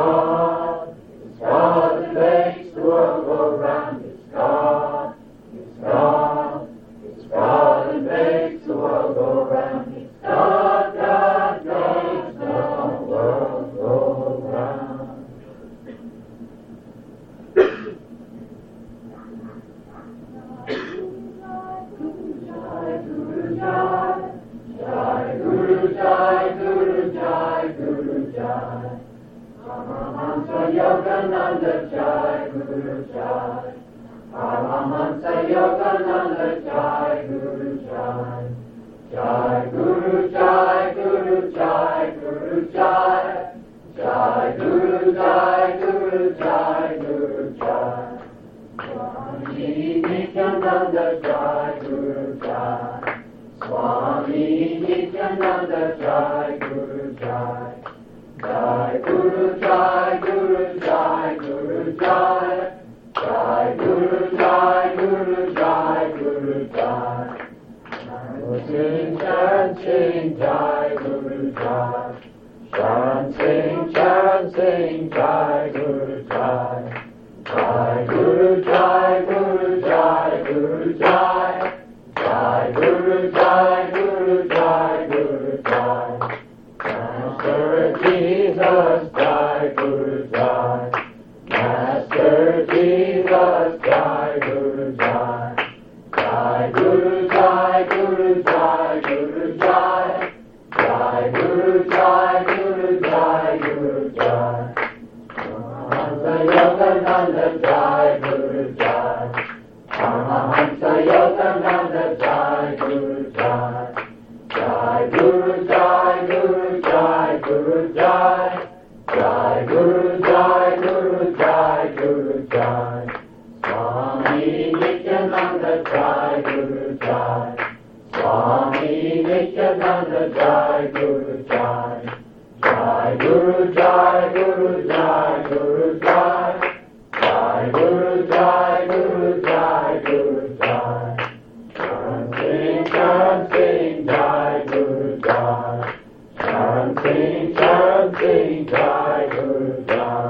Jai. Paramahamsa Yogananda Jai Guru Jai. Paramahamsa Yogananda Jai Guru Jai. Jai Guru Jai Guru Jai Guru Jai. Jai Guru Jai Guru Jai Guru Jai. Swami Nityananda Jai Guru Jai. Swami Nityananda Jai Guru Jai. Jai Guru Jai Guru Jai Guru Jai. Jai Guru Jai Guru Jai Guru Jai. Sing Chan Sing Jai Guru Jai. Chan Sing Chan Sing Jai Guru Jai. Jai Guru Jai Guru Jai Guru Jai. Jai Guru Jai Guru Jai Guru Jai. Master Jesus Jai Guru Jai. Master Jesus Jai Guru Jai. Jai Guru Jai Guru Jai Guru Jai. Jai Guru Jai Guru Jai Guru Jai. Paramahamsa Yogananda Jai Guru Jai. Paramahamsa Yogananda Jai Guru Jai. Jai Guru Jai Guru Jai Guru Jai. Jai Guru Jai Guru Jai Guru Jai. Swami Nityananda Jai Guru Jai. Swami Nityananda Jai Guru Jai. Jai Guru Jai Guru Jai Guru Jai. Jai Guru Jai Guru Jai Guru Jai. Chan Sing Chan Sing Jai Guru Jai. Chan Sing Chan Sing Jai Guru Jai.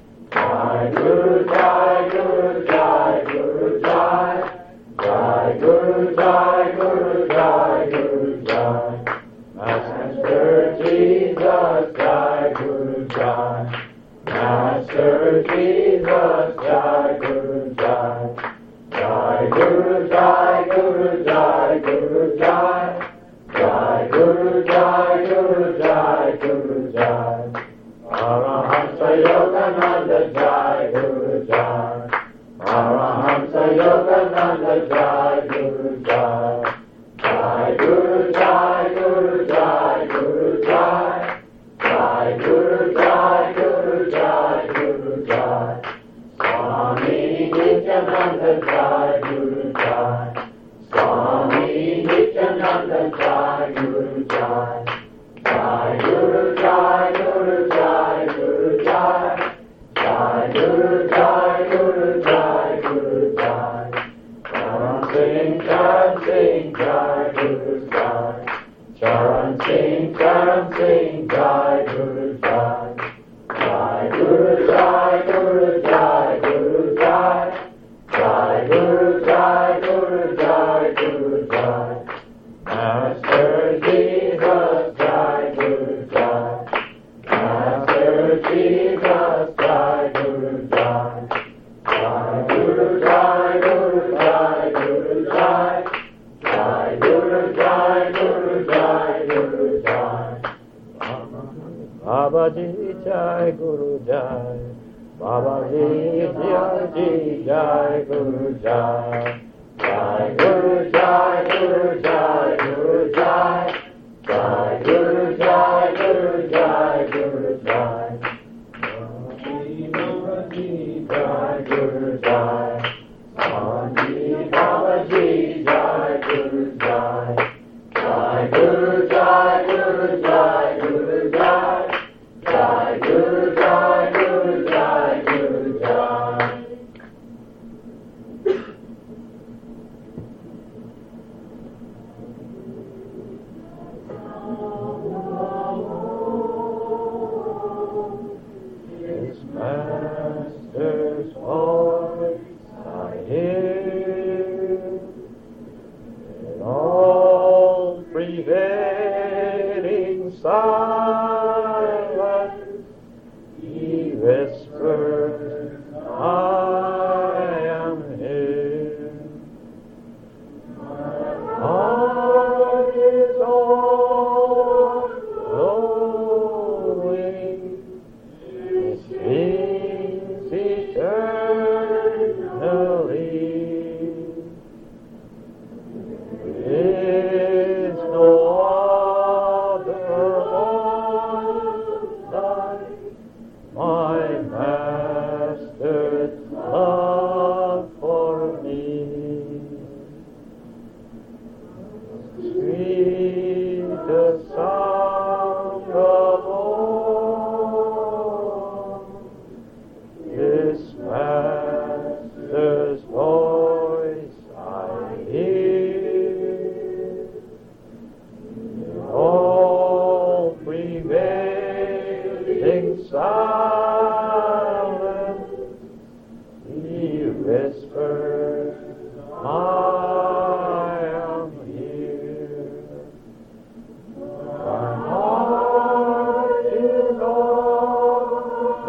Jai Guru Jai Guru Jai Guru Jai. Jai Guru Jai Guru Jai Guru Jai. Master Jesus Jai Guru Jai. Master Jesus Jai Guru Jai. Jai Guru Jai Guru Jai Guru Jai. Jai Guru Jai Guru Jai Guru Jai. Paramahamsa Yogananda Jai Guru Jai. Paramahamsa Yogananda Jai Guru Jai. Jai Guru Jai Guru Jai Guru Jai. Jai Guru Jai Guru Jai Guru Jai. Swami Nityananda Jai Guru Jai. Swami Nityananda Jai Guru Jai. Jai Guru Jai Guru Jai Guru Jai. Jai Guru Jai Guru Jai Guru Jai. Charan Singh Charan Singh Jai Guru Jai. Charan Singh Charan Singh Jai Guru Jai. Jai Guru Jai Guru Jai Guru Jai. Jai Guru Jai Guru Jai Guru Jai. Master Jesus Jai Guru Jai. Master Jesus Jai Guru Jai. Jai Guru Jai Guru Jai Guru Jai. Jai Guru Jai Guru Jai Guru Jai. Babaji Jai Guru Jai. Babaji Jai Jai Guru Jai. Jai Guru Jai Guru Jai Guru Jai. Jai Guru Jai Guru Jai Guru Jai. Babaji Jai Guru Jai. Babaji Babaji Jai Guru Jai. Jai Guru Jai Guru Jai Guru Jai. Jai Guru Jai Guru Jai Guru Jai. His Master's voice I hear in all prevailing silence. my Master's love for me. Sweet the sound of all, this Master's voice I hear, in all prevailing silence, he whispers, I am here. My heart is all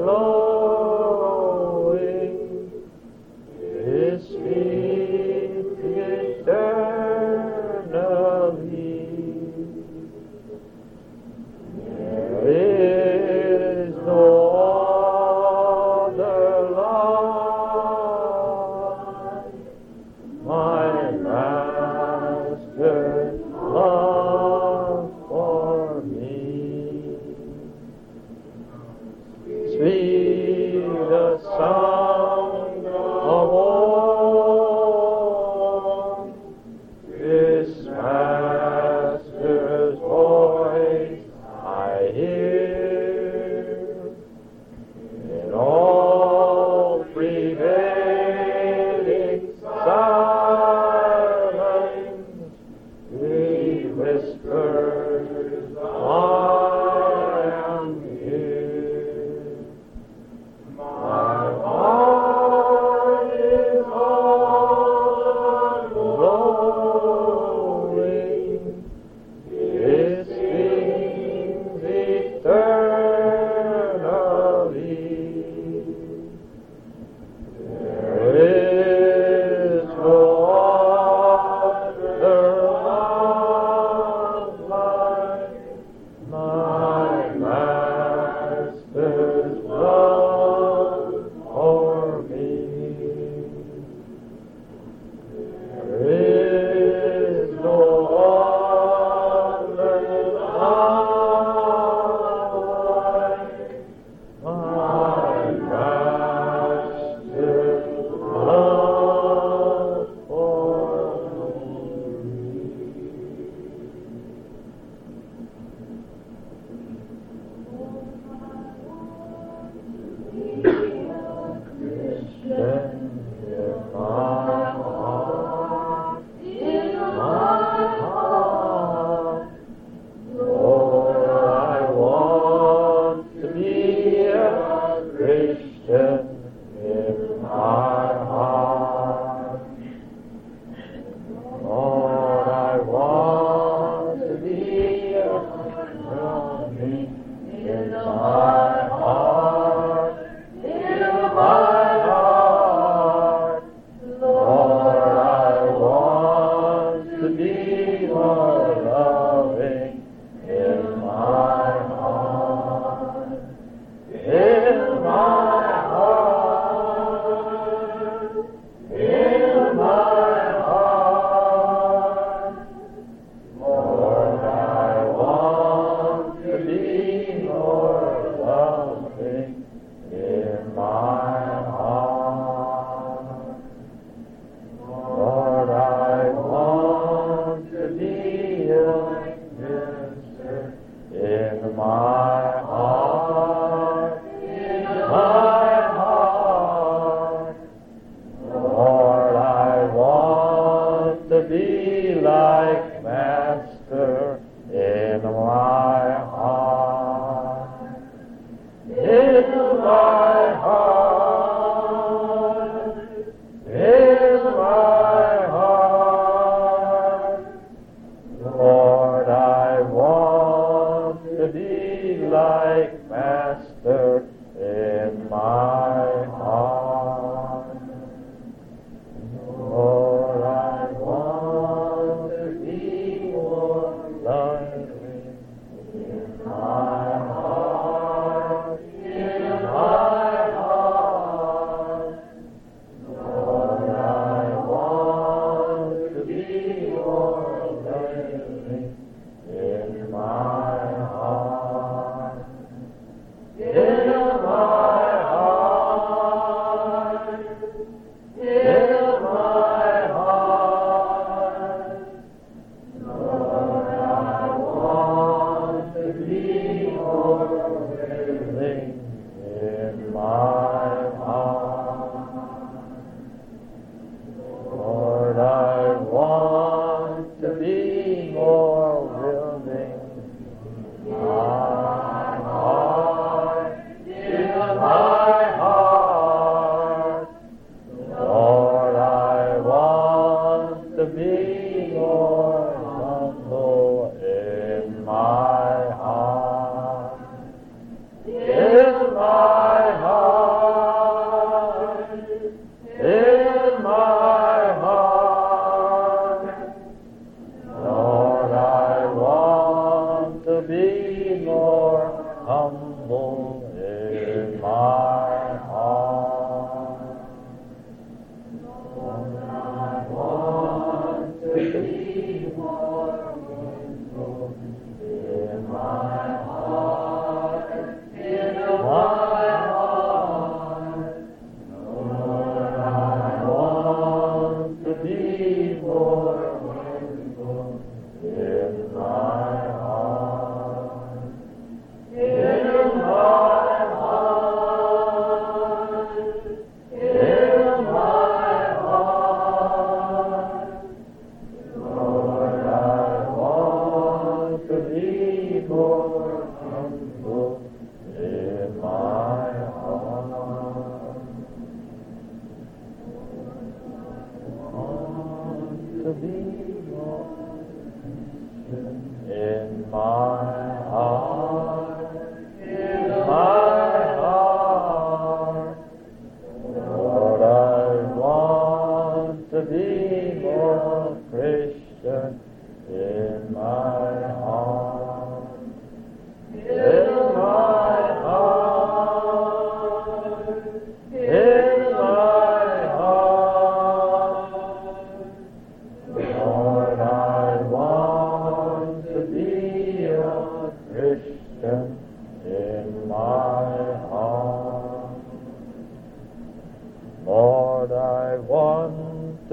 a-glowing, this sweet eternally. There is no other life, my Master's love for me. Sweet the sound of all, this Master's voice I hear, in all prevailing silence, he whispers, I am here. My heart is all glowing, it sings eternally. There is no other love like my Master's love for me. There is no other love like my Master's love for me. Christian, hear my heart, my heart. Lord, I want to be a Christian in my heart. Lord, I want to be a Christian in my heart, in my heart. Lord, I want to be more loving in my heart, in my heart, in my heart. Lord, I want to be more loving in my heart. Lord, I want to be a minister in my heart, in my heart. Lord, I want to be like Master in my heart, in my heart, in my heart. Lord, I want to be like Master in my heart. Lord, I want to be more loving in my heart, in my heart. Lord, I want to be more loving in my heart, in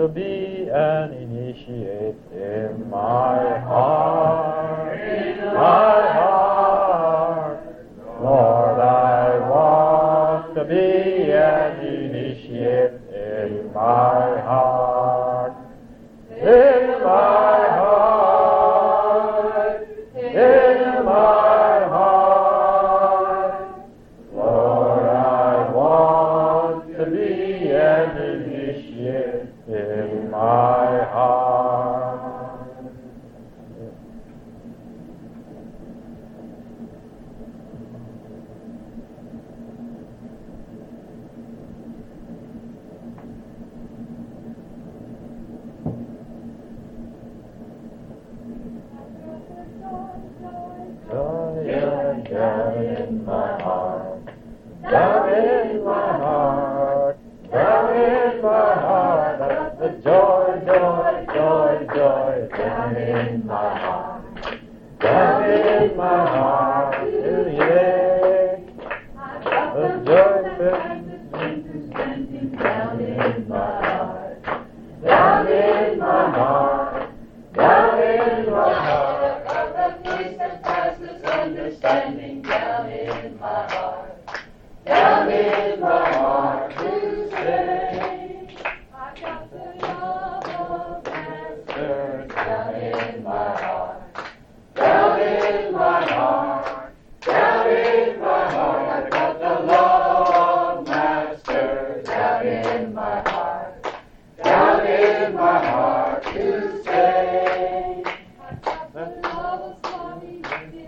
to be an initiate in my heart, in my heart. Lord, I want to be an initiate in my heart, in my heart, in my heart. Lord, I want to be an initiate in my heart. Joy, joy, joy in my heart, down in my heart, down in my heart, that's the joy, joy, joy, joy, down in my heart, down in my heart, yeah, the joy that down in my heart, down in my heart, down in my heart. Understanding down in my heart, down in my heart to stay. I got the love of Master down in my heart, down in my heart, down in my heart. I got the love of Master down in my heart, down in my heart to stay. I got the love of Swami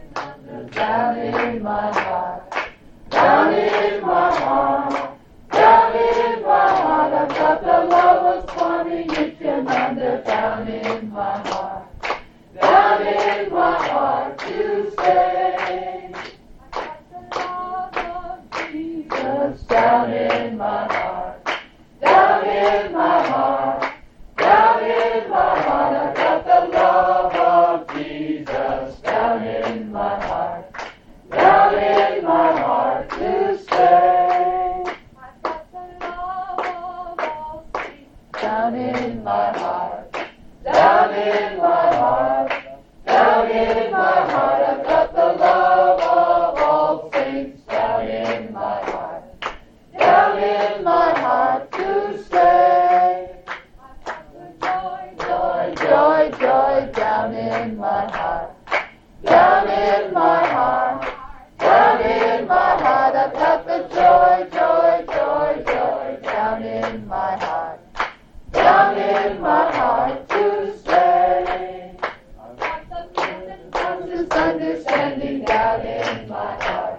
down in my heart, down in my heart, down in my heart. I've got the love of Swami Nityananda down in my heart, down in my heart to stay. I've got the love of Jesus down in my heart, down in my heart, down in my heart. I've got the love of Jesus down in my heart, down in my heart to stay. I've got the love of all saints down in my heart, down in my heart, down in my heart. I've got the love of all saints down in my heart, down in my heart to stay. I've got the joy, joy, joy, joy down in my heart, down in my heart, down in my heart. I've got the joy, joy, joy, joy down in my heart, down in my heart to stay. I've got the conscious understanding down in my heart,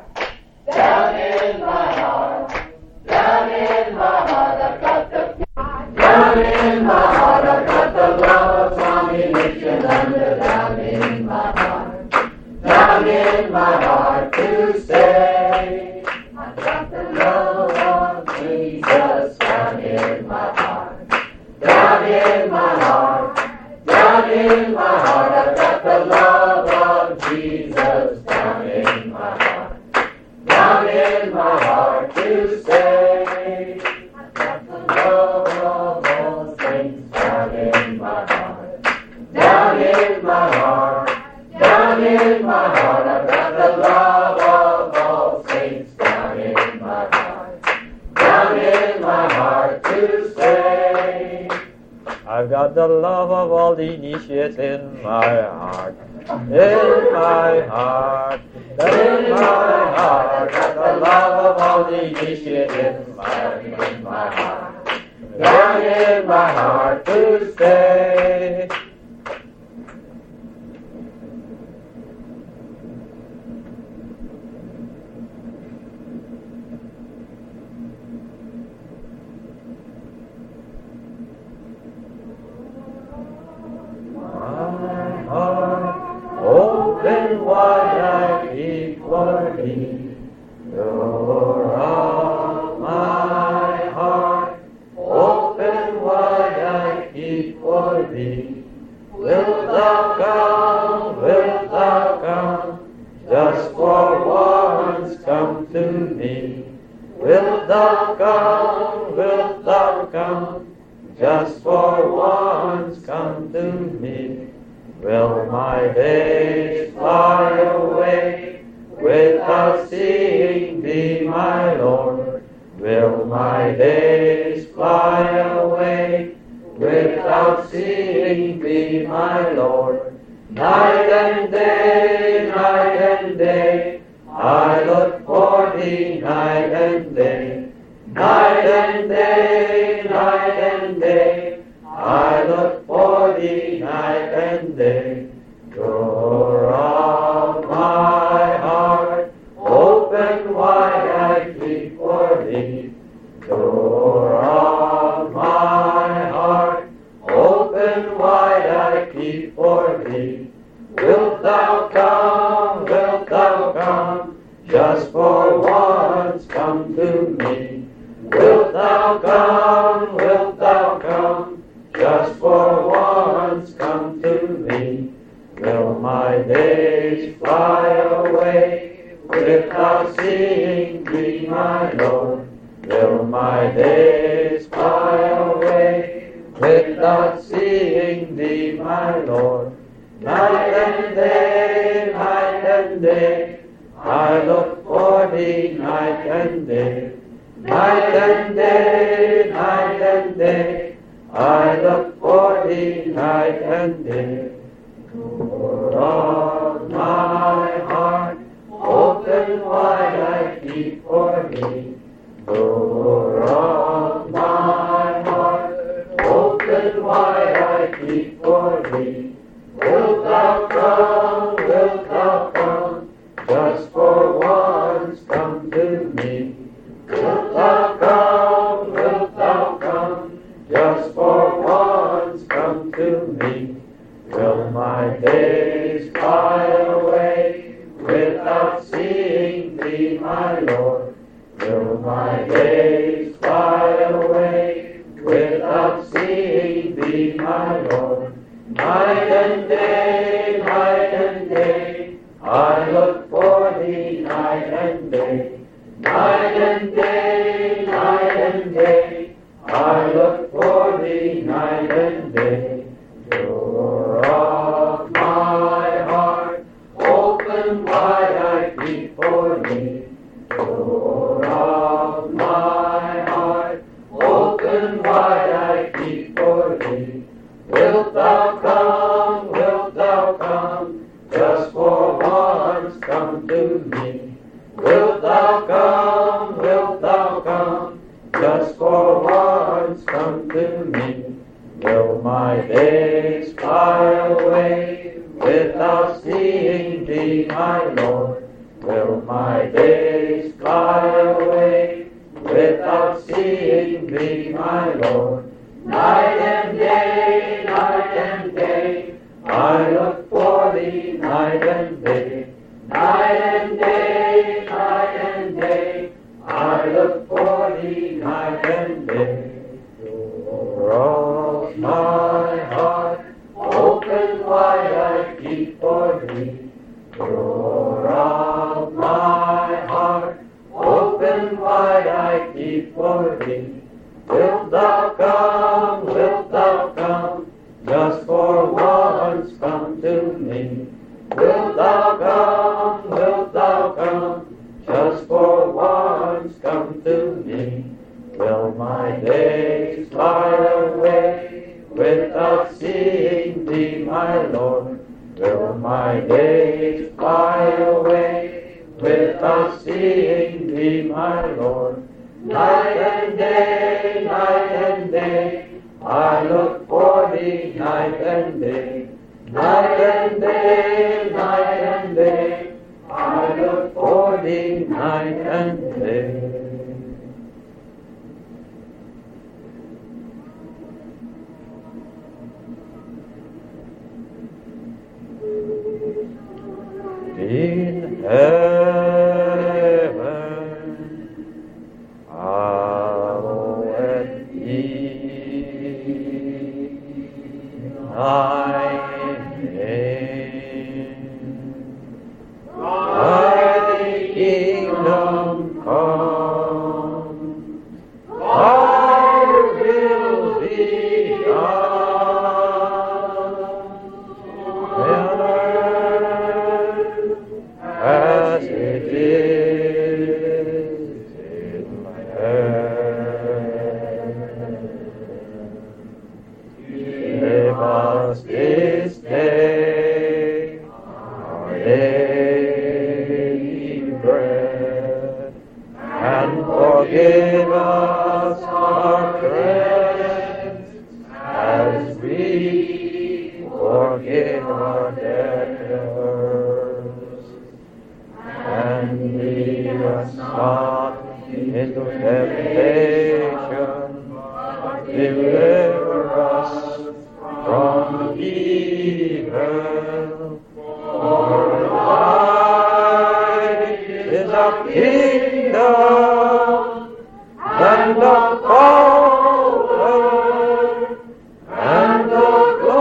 down in my heart, down in my heart. I've got the down in my heart. I've got the love of Swami Nityananda down in my heart, down in my heart to stay. I've got the love of Jesus down in my heart, down in my heart, down in my heart. I've got the love of Jesus down in my heart, down in my heart to stay. I've got the love of all saints down in my heart, down in my heart, down in my heart. I've got the love of all saints down in my heart, down in my heart to stay. I've got the love of all the initiates in my heart, in my heart, in my heart. Got the love of all the initiates in my, in my heart, down in my heart to stay. Open wide I keep for thee, door of my heart. Open wide I keep for thee. Wilt thou come, wilt thou come, just for once come to me. Wilt thou come, wilt thou come, just for once come to me. Will my days fly away without seeing thee, my Lord? Will my days fly away without seeing thee, my Lord? Night and day, night and day, I look for thee, night and day. Night and day, night and day, I look for thee, night and day. Door of my heart, open wide I keep for thee. Door of my heart, open wide I keep for thee. Wilt thou come, wilt thou come, just for once come to me. Wilt thou come, wilt thou come, just for once come to me. Will my days fly away without seeing thee, my Lord? Will my days fly away without seeing thee, my Lord? Night and day, night and day, I look for thee, night and day. Night and day, night and day, I look for thee, night and day. Door of my heart, open wide I keep for thee. Door of my heart, open wide I keep for thee. Wilt thou come, wilt thou come, just for once come to me. Wilt thou come, wilt thou come, just for once come to me. Will my days fly away without seeing thee, my Lord? Will my days fly away without seeing thee, my Lord? Night and day, night and day, I look for thee, night and day. Night and day, night and day, I look for thee, night and day. Door of my heart, open wide I keep for thee. Door of my heart, open wide I keep for thee. Wilt thou come, wilt thou come, just for once come to me. Wilt thou come, wilt thou come, just for once come to me. Will my days fly away without seeing thee, my Lord? Will my days fly away without seeing thee, my Lord? Night and day, night and day, I look for thee, night and day. Night and day, night and day, I look for thee, night and day. Door of my heart, open wide I keep for thee. Door of my heart, open wide I keep for thee. Wilt thou come, wilt thou come, just for once come to me. Wilt thou come, wilt thou come, just for once come to me. Will my days fly away without seeing thee, my Lord? Will my days fly away without seeing thee, my Lord? Night and day, night and day, I look for thee, night and day. Night and day, night and day, I look for thee, night and day. In heaven, I and forgive us our trespasses as we forgive our debtors. And lead us not into temptation, but deliver us from evil. For thine is the kingdom and the power and the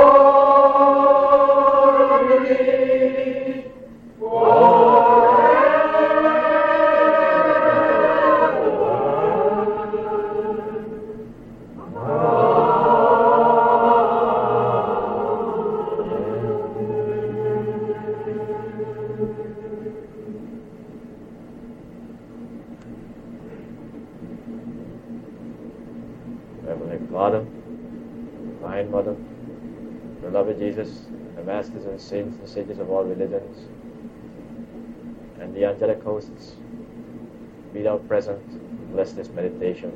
glory Heavenly Father, kind Mother, beloved Jesus, the masters and saints and sages of all religions, and the angelic hosts, be thou present, bless this meditation.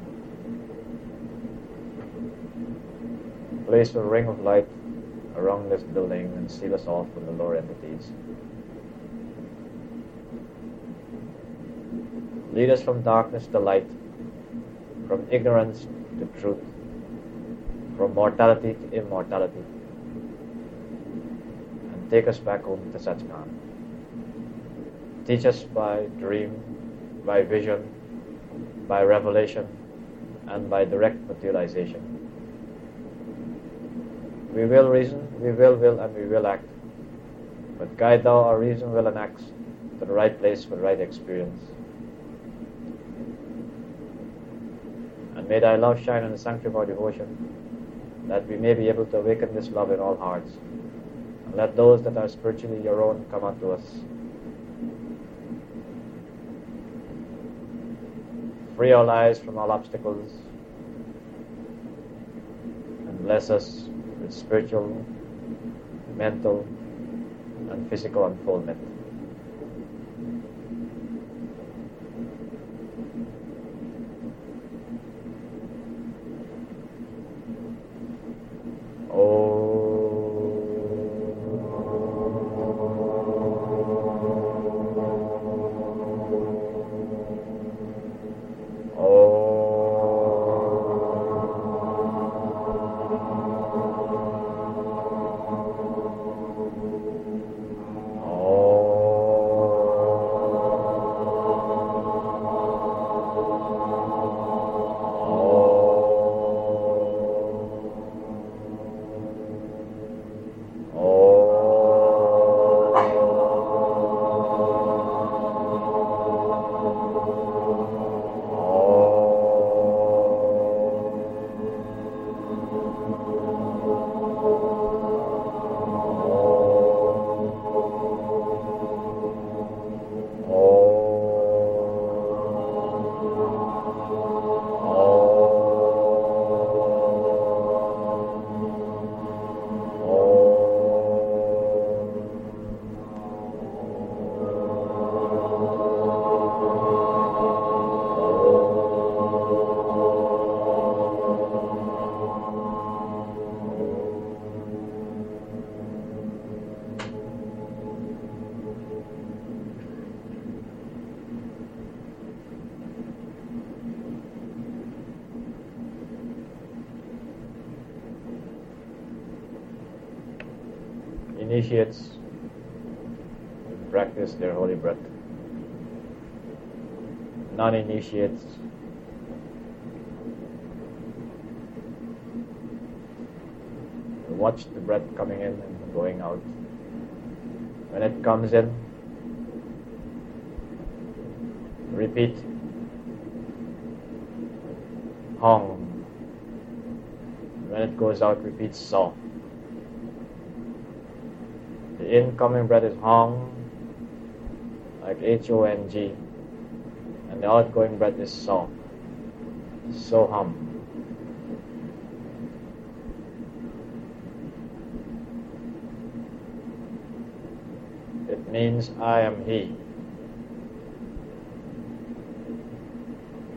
Place a ring of light around this building and seal us off from the lower entities. Lead us from darkness to light, from ignorance to truth, from mortality to immortality, and take us back home to Satchikan. Teach us by dream, by vision, by revelation, and by direct materialization. We will reason, we will will, and we will act, but guide thou our reason, will, and acts to the right place for the right experience. And may thy love shine in the sanctuary of our devotion, that we may be able to awaken this love in all hearts, and let those that are spiritually your own come unto us. Free our lives from all obstacles, and bless us with spiritual, mental, and physical unfoldment. Initiates practice their holy breath. Non-initiates watch the breath coming in and going out. When it comes in, repeat Hong. When it goes out, repeat Saw. The incoming breath is Hong, like H O N G, and the outgoing breath is Saw, So Hum. It means I am He.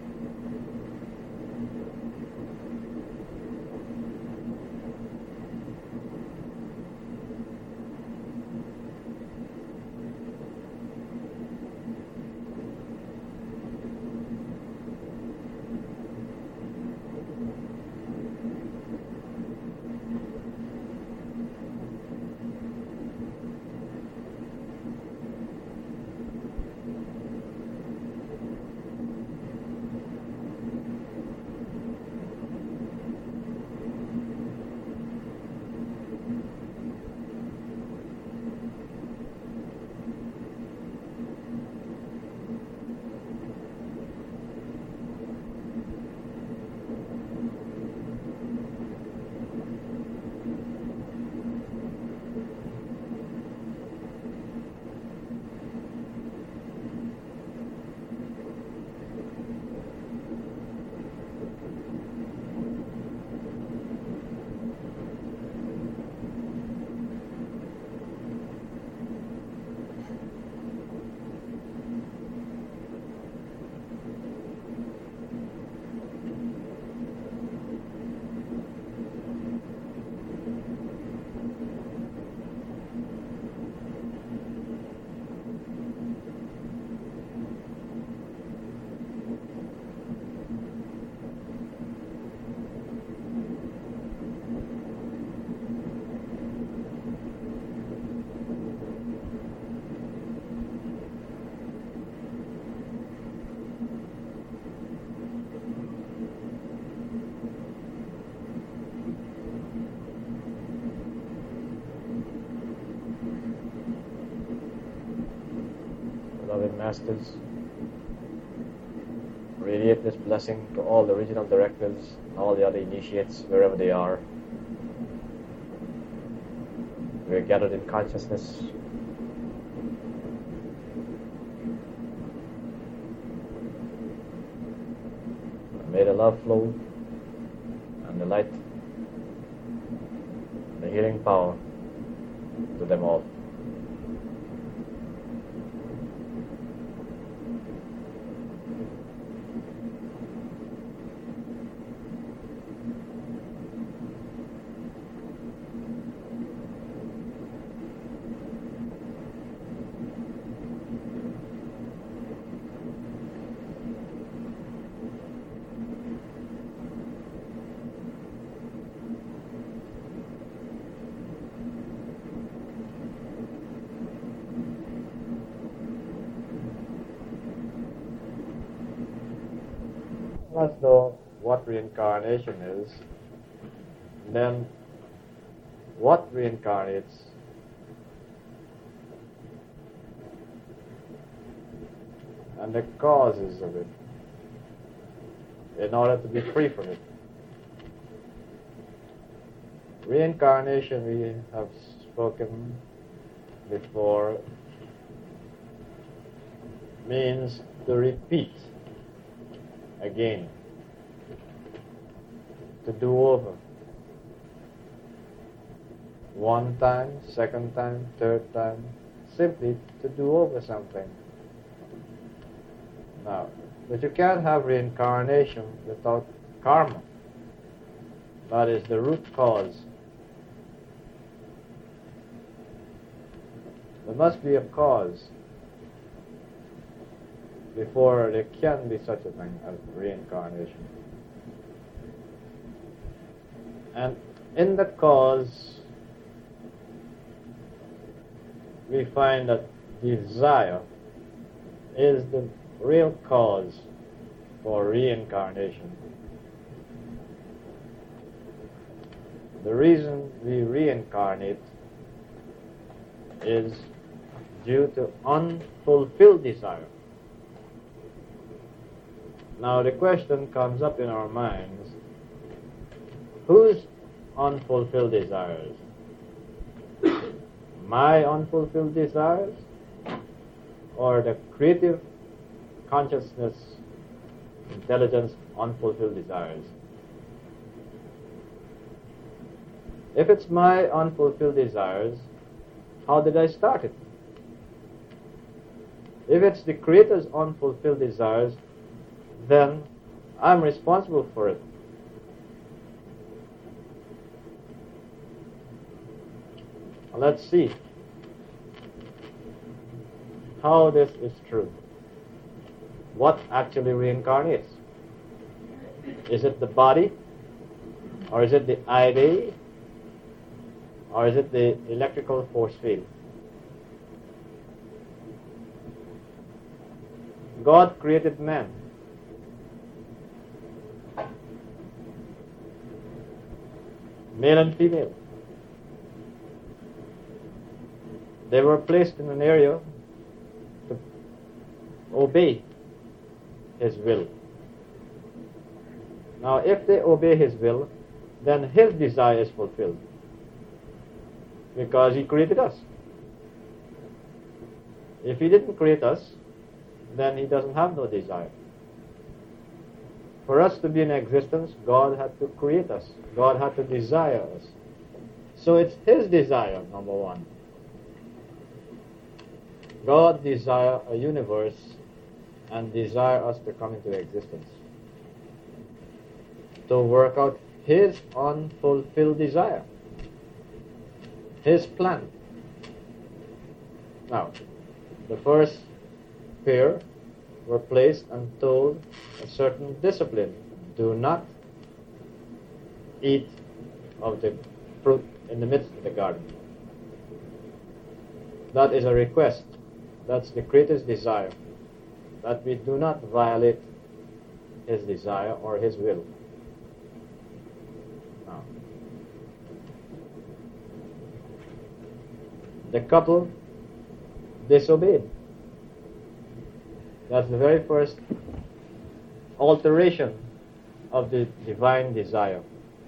masters. Radiate this blessing to all the regional directors and all the other initiates wherever they are. We are gathered in consciousness. May the love flow and the light and the healing power to them all. Let's know what reincarnation is, then what reincarnates, and the causes of it, in order to be free from it. Reincarnation, we have spoken before, means to repeat again, to do over. One time, second time, third time, simply to do over something. Now, but you can't have reincarnation without karma. That is the root cause. There must be a cause before there can be such a thing as reincarnation. And in the cause, we find that desire is the real cause for reincarnation. The reason we reincarnate is due to unfulfilled desire. Now the question comes up in our minds, whose unfulfilled desires? My unfulfilled desires, or the creative consciousness, intelligence, unfulfilled desires? If it's my unfulfilled desires, how did I start it? If it's the Creator's unfulfilled desires, then I'm responsible for it. Let's see how this is true. What actually reincarnates? Is it the body? Or is it the idea? Or is it the electrical force field? God created man. Male and female. They were placed in an area to obey His will. Now, if they obey His will, then His desire is fulfilled, because He created us. If He didn't create us, then He doesn't have no desire. For us to be in existence, God had to create us. God had to desire us. So it's His desire, number one. God desire a universe and desire us to come into existence, to work out His unfulfilled desire, His plan. Now, the first pair were placed and told a certain discipline. Do not eat of the fruit in the midst of the garden. That is a request. That's the Creator's desire, that we do not violate His desire or His will. Now, the couple disobeyed. That's the very first alteration of the divine desire.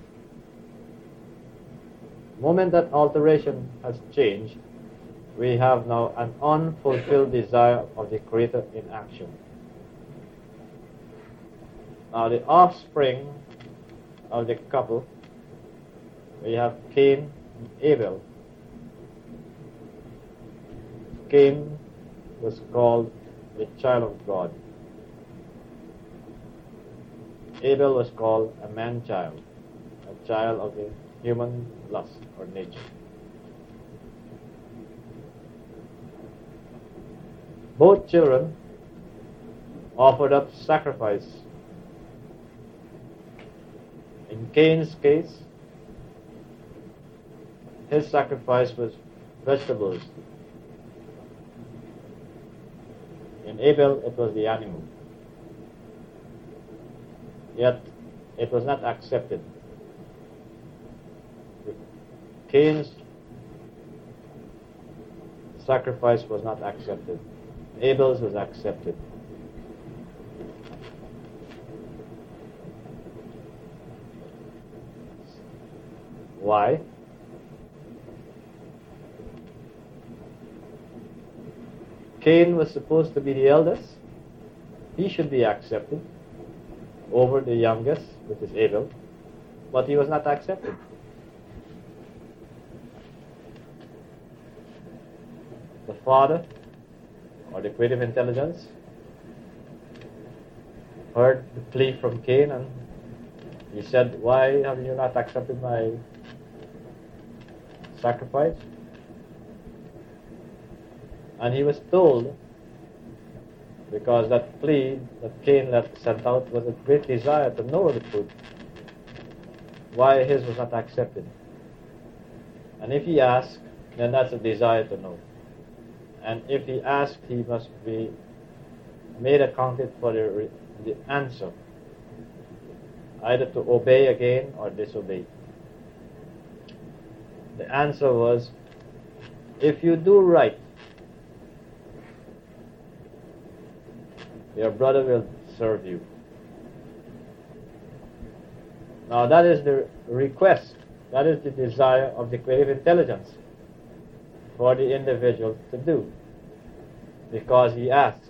The moment that alteration has changed, we have now an unfulfilled desire of the Creator in action. Now the offspring of the couple, we have Cain and Abel. Cain was called a child of God. Abel was called a man-child, a child of the human lust or nature. Both children offered up sacrifice. In Cain's case, his sacrifice was vegetables. In Abel, it was the animal. Yet, it was not accepted. Cain's sacrifice was not accepted. Abel's was accepted. Why? Cain was supposed to be the eldest. He should be accepted over the youngest, which is Abel, but he was not accepted. The father, or the creative intelligence, heard the plea from Cain, and he said, "Why have you not accepted my sacrifice?" And he was told, because that plea that Cain left sent out was a great desire to know the truth, why his was not accepted. And if he asked, then that's a desire to know. And if he asked, he must be made accounted for the, the answer, either to obey again or disobey. The answer was, if you do right, your brother will serve you. Now that is the request, that is the desire of the creative intelligence for the individual to do, because he asked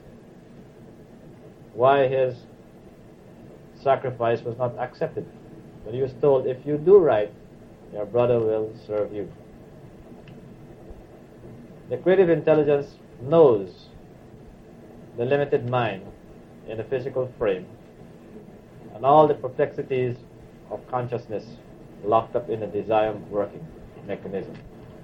why his sacrifice was not accepted. But he was told, if you do right, your brother will serve you. The creative intelligence knows the limited mind in the physical frame and all the perplexities of consciousness locked up in the desire working mechanism.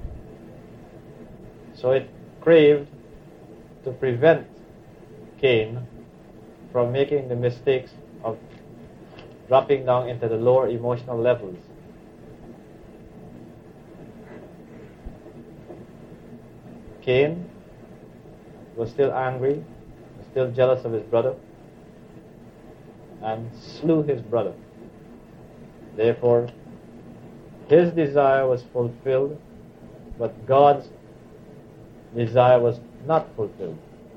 So it craved to prevent Cain from making the mistakes of dropping down into the lower emotional levels. Cain was still angry, still jealous of his brother, and slew his brother. Therefore, his desire was fulfilled, but God's desire was not fulfilled.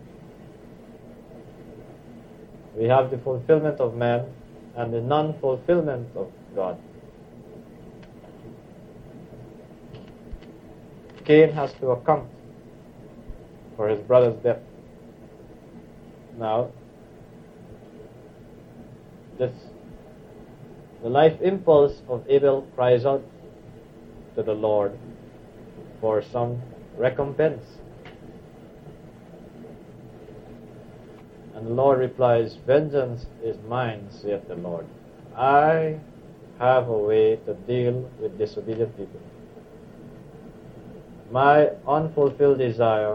We have the fulfillment of man and the non-fulfillment of God. Cain has to account for his brother's death. Now, this, the life impulse of Abel cries out to the Lord for some recompense. And the Lord replies, "Vengeance is mine, saith the Lord. I have a way to deal with disobedient people. My unfulfilled desire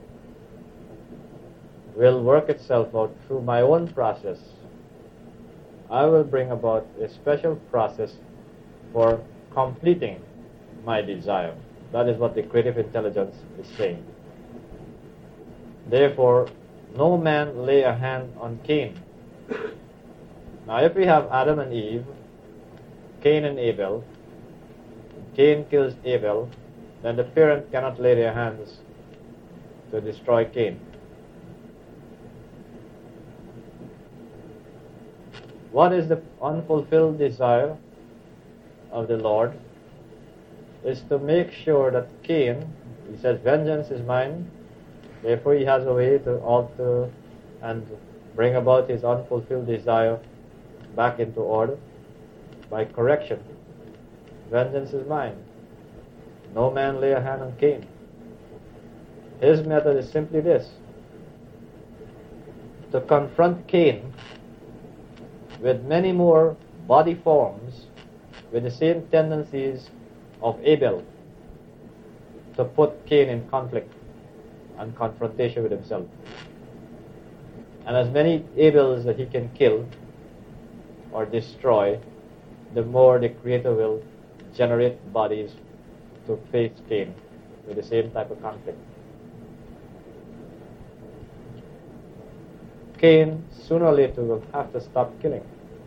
will work itself out through my own process. I will bring about a special process for completing my desire." That is what the creative intelligence is saying. Therefore, no man lay a hand on Cain. Now, if we have Adam and Eve, Cain and Abel, Cain kills Abel, then the parent cannot lay their hands to destroy Cain. What is the unfulfilled desire of the Lord? Is to make sure that Cain, he says, vengeance is mine, therefore he has a way to alter and bring about his unfulfilled desire back into order by correction. Vengeance is mine. No man lay a hand on Cain. His method is simply this: to confront Cain with many more body forms with the same tendencies of Abel, to put Cain in conflict and confrontation with himself. And as many Abels that he can kill or destroy, the more the Creator will generate bodies to face Cain with the same type of conflict. Cain, sooner or later, will have to stop killing.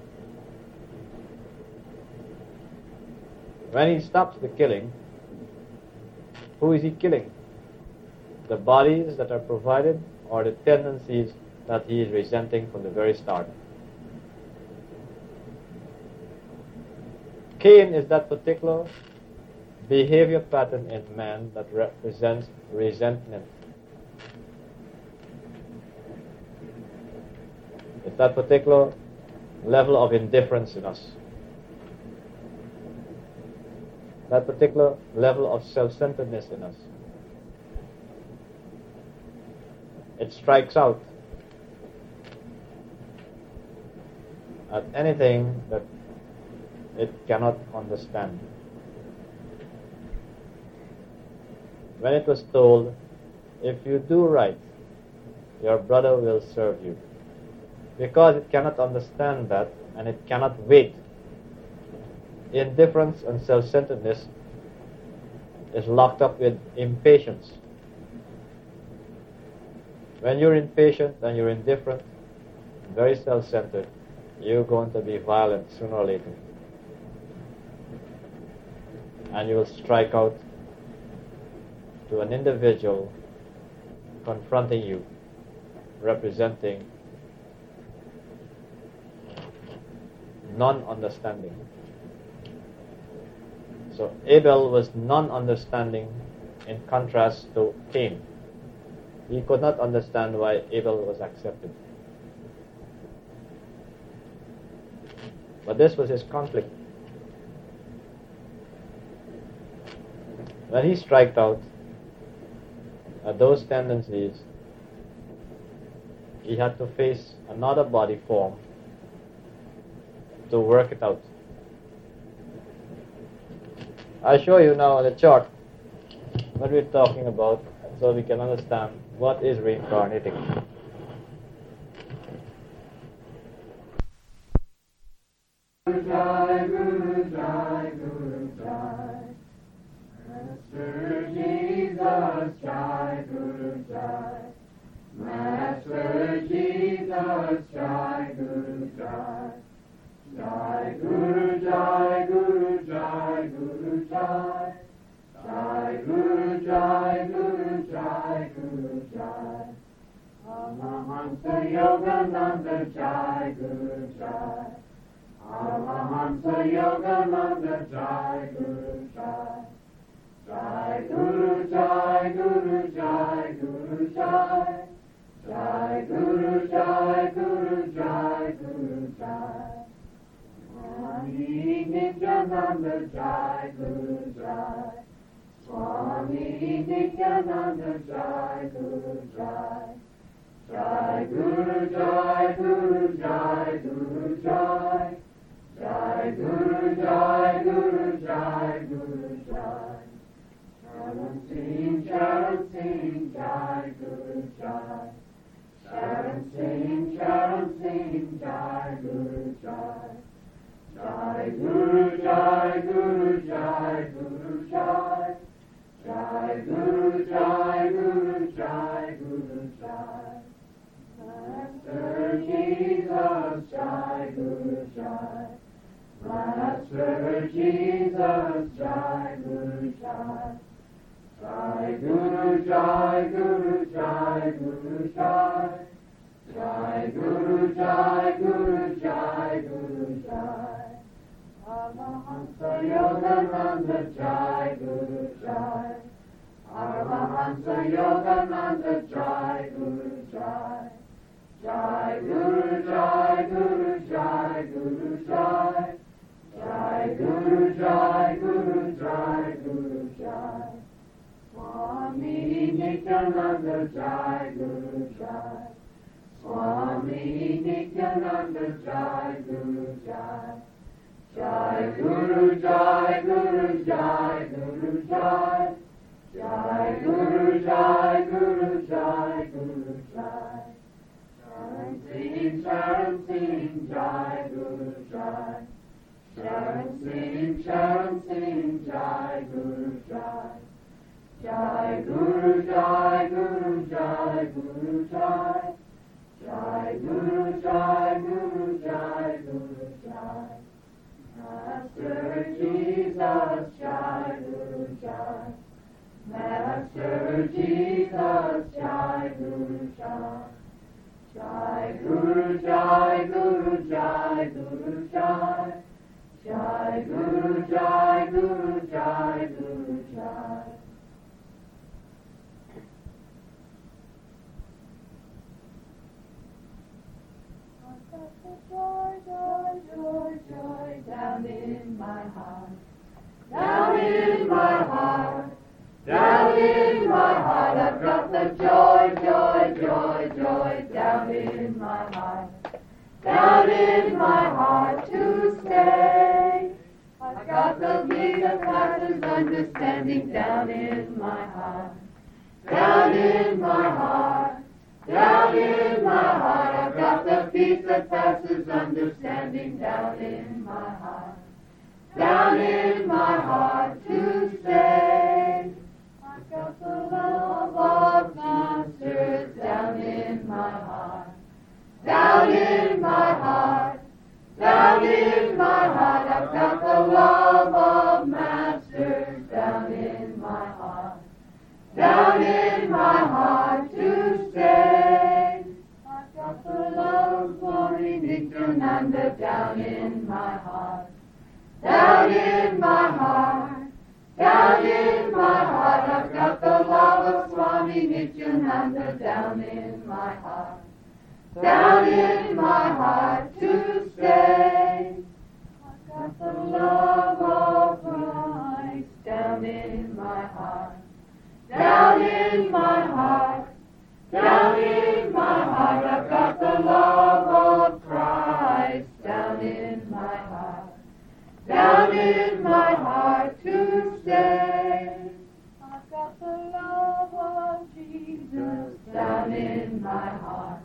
When he stops the killing, who is he killing? The bodies that are provided or the tendencies that he is resenting from the very start? Cain is that particular behavior pattern in man that represents resentment. It's that particular level of indifference in us. That particular level of self-centeredness in us. It strikes out at anything that it cannot understand. When it was told, if you do right, your brother will serve you. Because it cannot understand that, and it cannot wait. Indifference and self-centeredness is locked up with impatience. When you're impatient and you're indifferent, very self-centered, you're going to be violent sooner or later. And you will strike out to an individual confronting you, representing non-understanding. So Abel was non-understanding in contrast to Cain. He could not understand why Abel was accepted. But this was his conflict. When he striked out at those tendencies, he had to face another body form to work it out. I'll show you now on the chart what we're talking about so we can understand what is reincarnating. Guru Jai, Guru Jai, Guru Jai, Master Jesus Jai, Guru Jai, Master Jesus Jai, Guru Jai, Jai Guru Jai, Guru Jai, Guru Jai, Jai Guru Jai, Guru Jai, Guru Jai, Paramahamsa Yogananda Jai, Guru Jai, Paramahamsa Yogananda Jai, Guru Jai, Jai Guru Jai, Guru Jai, Guru Jai, Jai Guru Jai, Guru Jai, Guru Jai, Swami Nityananda Jai, Guru Jai, Swami Nityananda Jai, Guru Jai, Jai Guru Jai, Guru Jai, Guru Jai, Jai Guru Jai, Guru Jai, Guru Jai, Sharan Singh, Sharan Singh Jai, Guru Jai, Sharan Singh, Sharan Singh Jai, Guru Jai, Jai Guru Jai, Guru Jai, Guru Jai, Jai Guru Jai, Guru Jai, Guru Jai, Master Jesus Jai, Guru Jai, Master Jesus Jai, Guru Jai, Jai Guru Jai, Guru Jai, Guru Jai, Jai Guru Jai Guru Jai Guru Jai. Paramahansa Yogananda Jai Guru Jai. Paramahansa Yogananda Jai Guru Jai. Jai Guru Jai Guru Jai Guru Jai. Jai Guru Jai Guru Jai Guru Jai. Swami Nityananda Jai Guru Jai. Swami Nityananda Jai Guru Jai. Jai Guru Jai Guru Jai Guru Jai. Jai Guru Jai Guru Jai Guru Jai. Sharan Singh, Sharan Singh, Jai Guru Jai. Sharan Singh, Sharan Singh, Jai Guru Jai. Jai Guru Jai Guru Jai Guru Jai. Jai Guru Jai Guru Jai Guru Jai. Master Jesus, Jai Guru Jai. Master Jesus, Jai Guru Jai. Jai Guru Jai Guru Jai Guru Jai. Jai Guru Jai Guru Jai Guru Jai. Joy, joy, joy, joy, down in my heart, down in my heart, down in my heart. I've got the joy, joy, joy, joy, down in my heart, down in my heart to stay. I've got the peace that passes understanding down in my heart, down in my heart. Down in my heart, I've got the peace that passes understanding down in my heart. Down in my heart to stay. I've got the love of masters down in my heart. Down in my heart. Down in my heart, I've got the love of masters down in my heart. Down in my heart to stay. I've got the love for Nityananda down in my heart. Down in my heart. Down in my heart. I've got the love of Swami Nityananda down in my heart. Down in my heart to stay. I've got the love of Christ down in my heart. Down in my heart, down in my heart, I've got the love of Christ down in my heart, down in my heart to stay. I've got the love of Jesus down in my heart,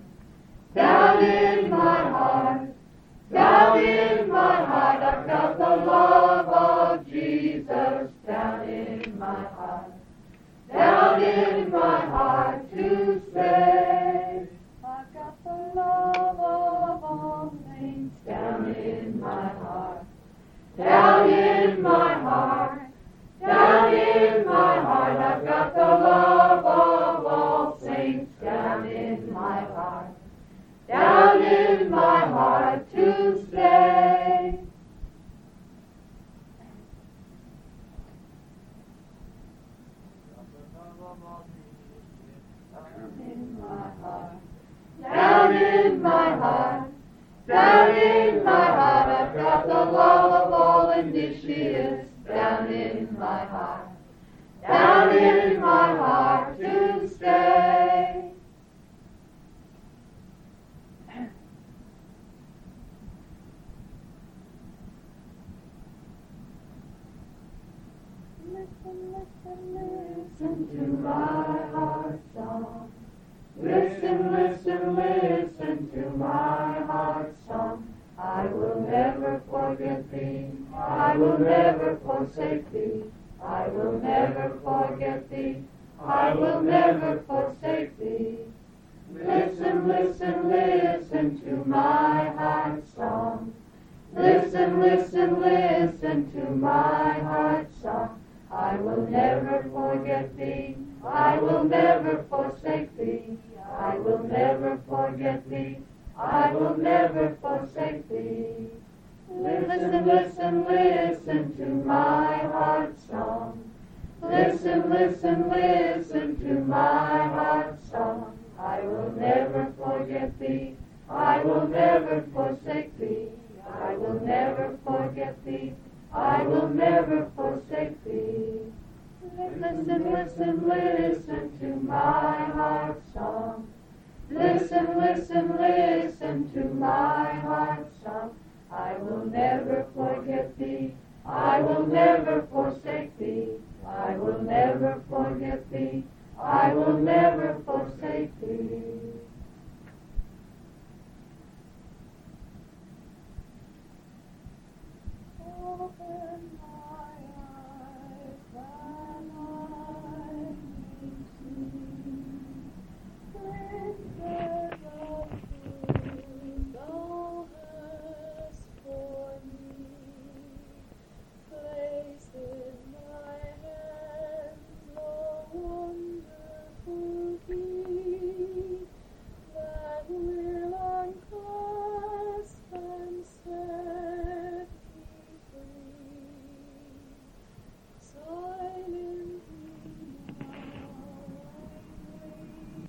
down in my heart, down in my heart, I've got the love of Jesus down in my heart. Down in my heart to stay. I've got the love of all saints down in my heart. Down in my heart. Down in my heart. I've got the love of all saints down in my heart. Down in my heart to stay. In my heart, down in my heart, down in my heart, I've got the love of all initiates down in my heart, down in my heart to stay. Listen, listen, listen to my heart song. Listen, listen, listen to my heart song. I will never forget thee. I will never forsake thee. I will never forget thee. I will never forsake thee. Listen, listen, listen to my heart song. Listen, listen, listen to my heart song. I will never forget thee. I will never forsake thee. I will never forget thee. I will never forsake thee. Listen, listen, listen to my heart's song. Listen, listen, listen to my heart's song. I will never forget thee. I will never forsake thee. I will never forget thee. I will never forsake thee. Listen, listen, listen to my heart's song. Listen, listen, listen to my heart's song. I will never forget thee. I will never forsake thee. I will never forget thee. I will never forsake thee. Open my eyes that I may see princes of truth thou hast for me. Place in my hands the wonderful key that will unclasp and set me free. Silently now I wait.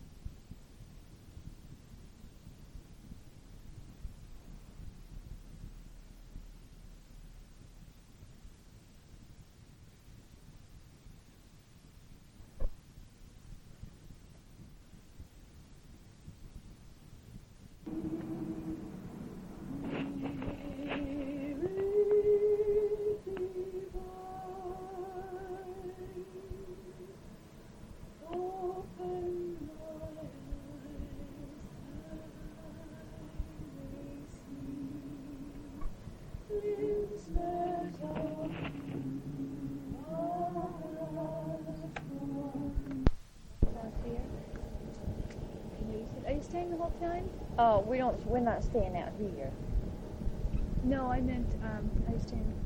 Are you staying the whole time? Oh, we don't. We're not staying out here. No, I meant, um, are you staying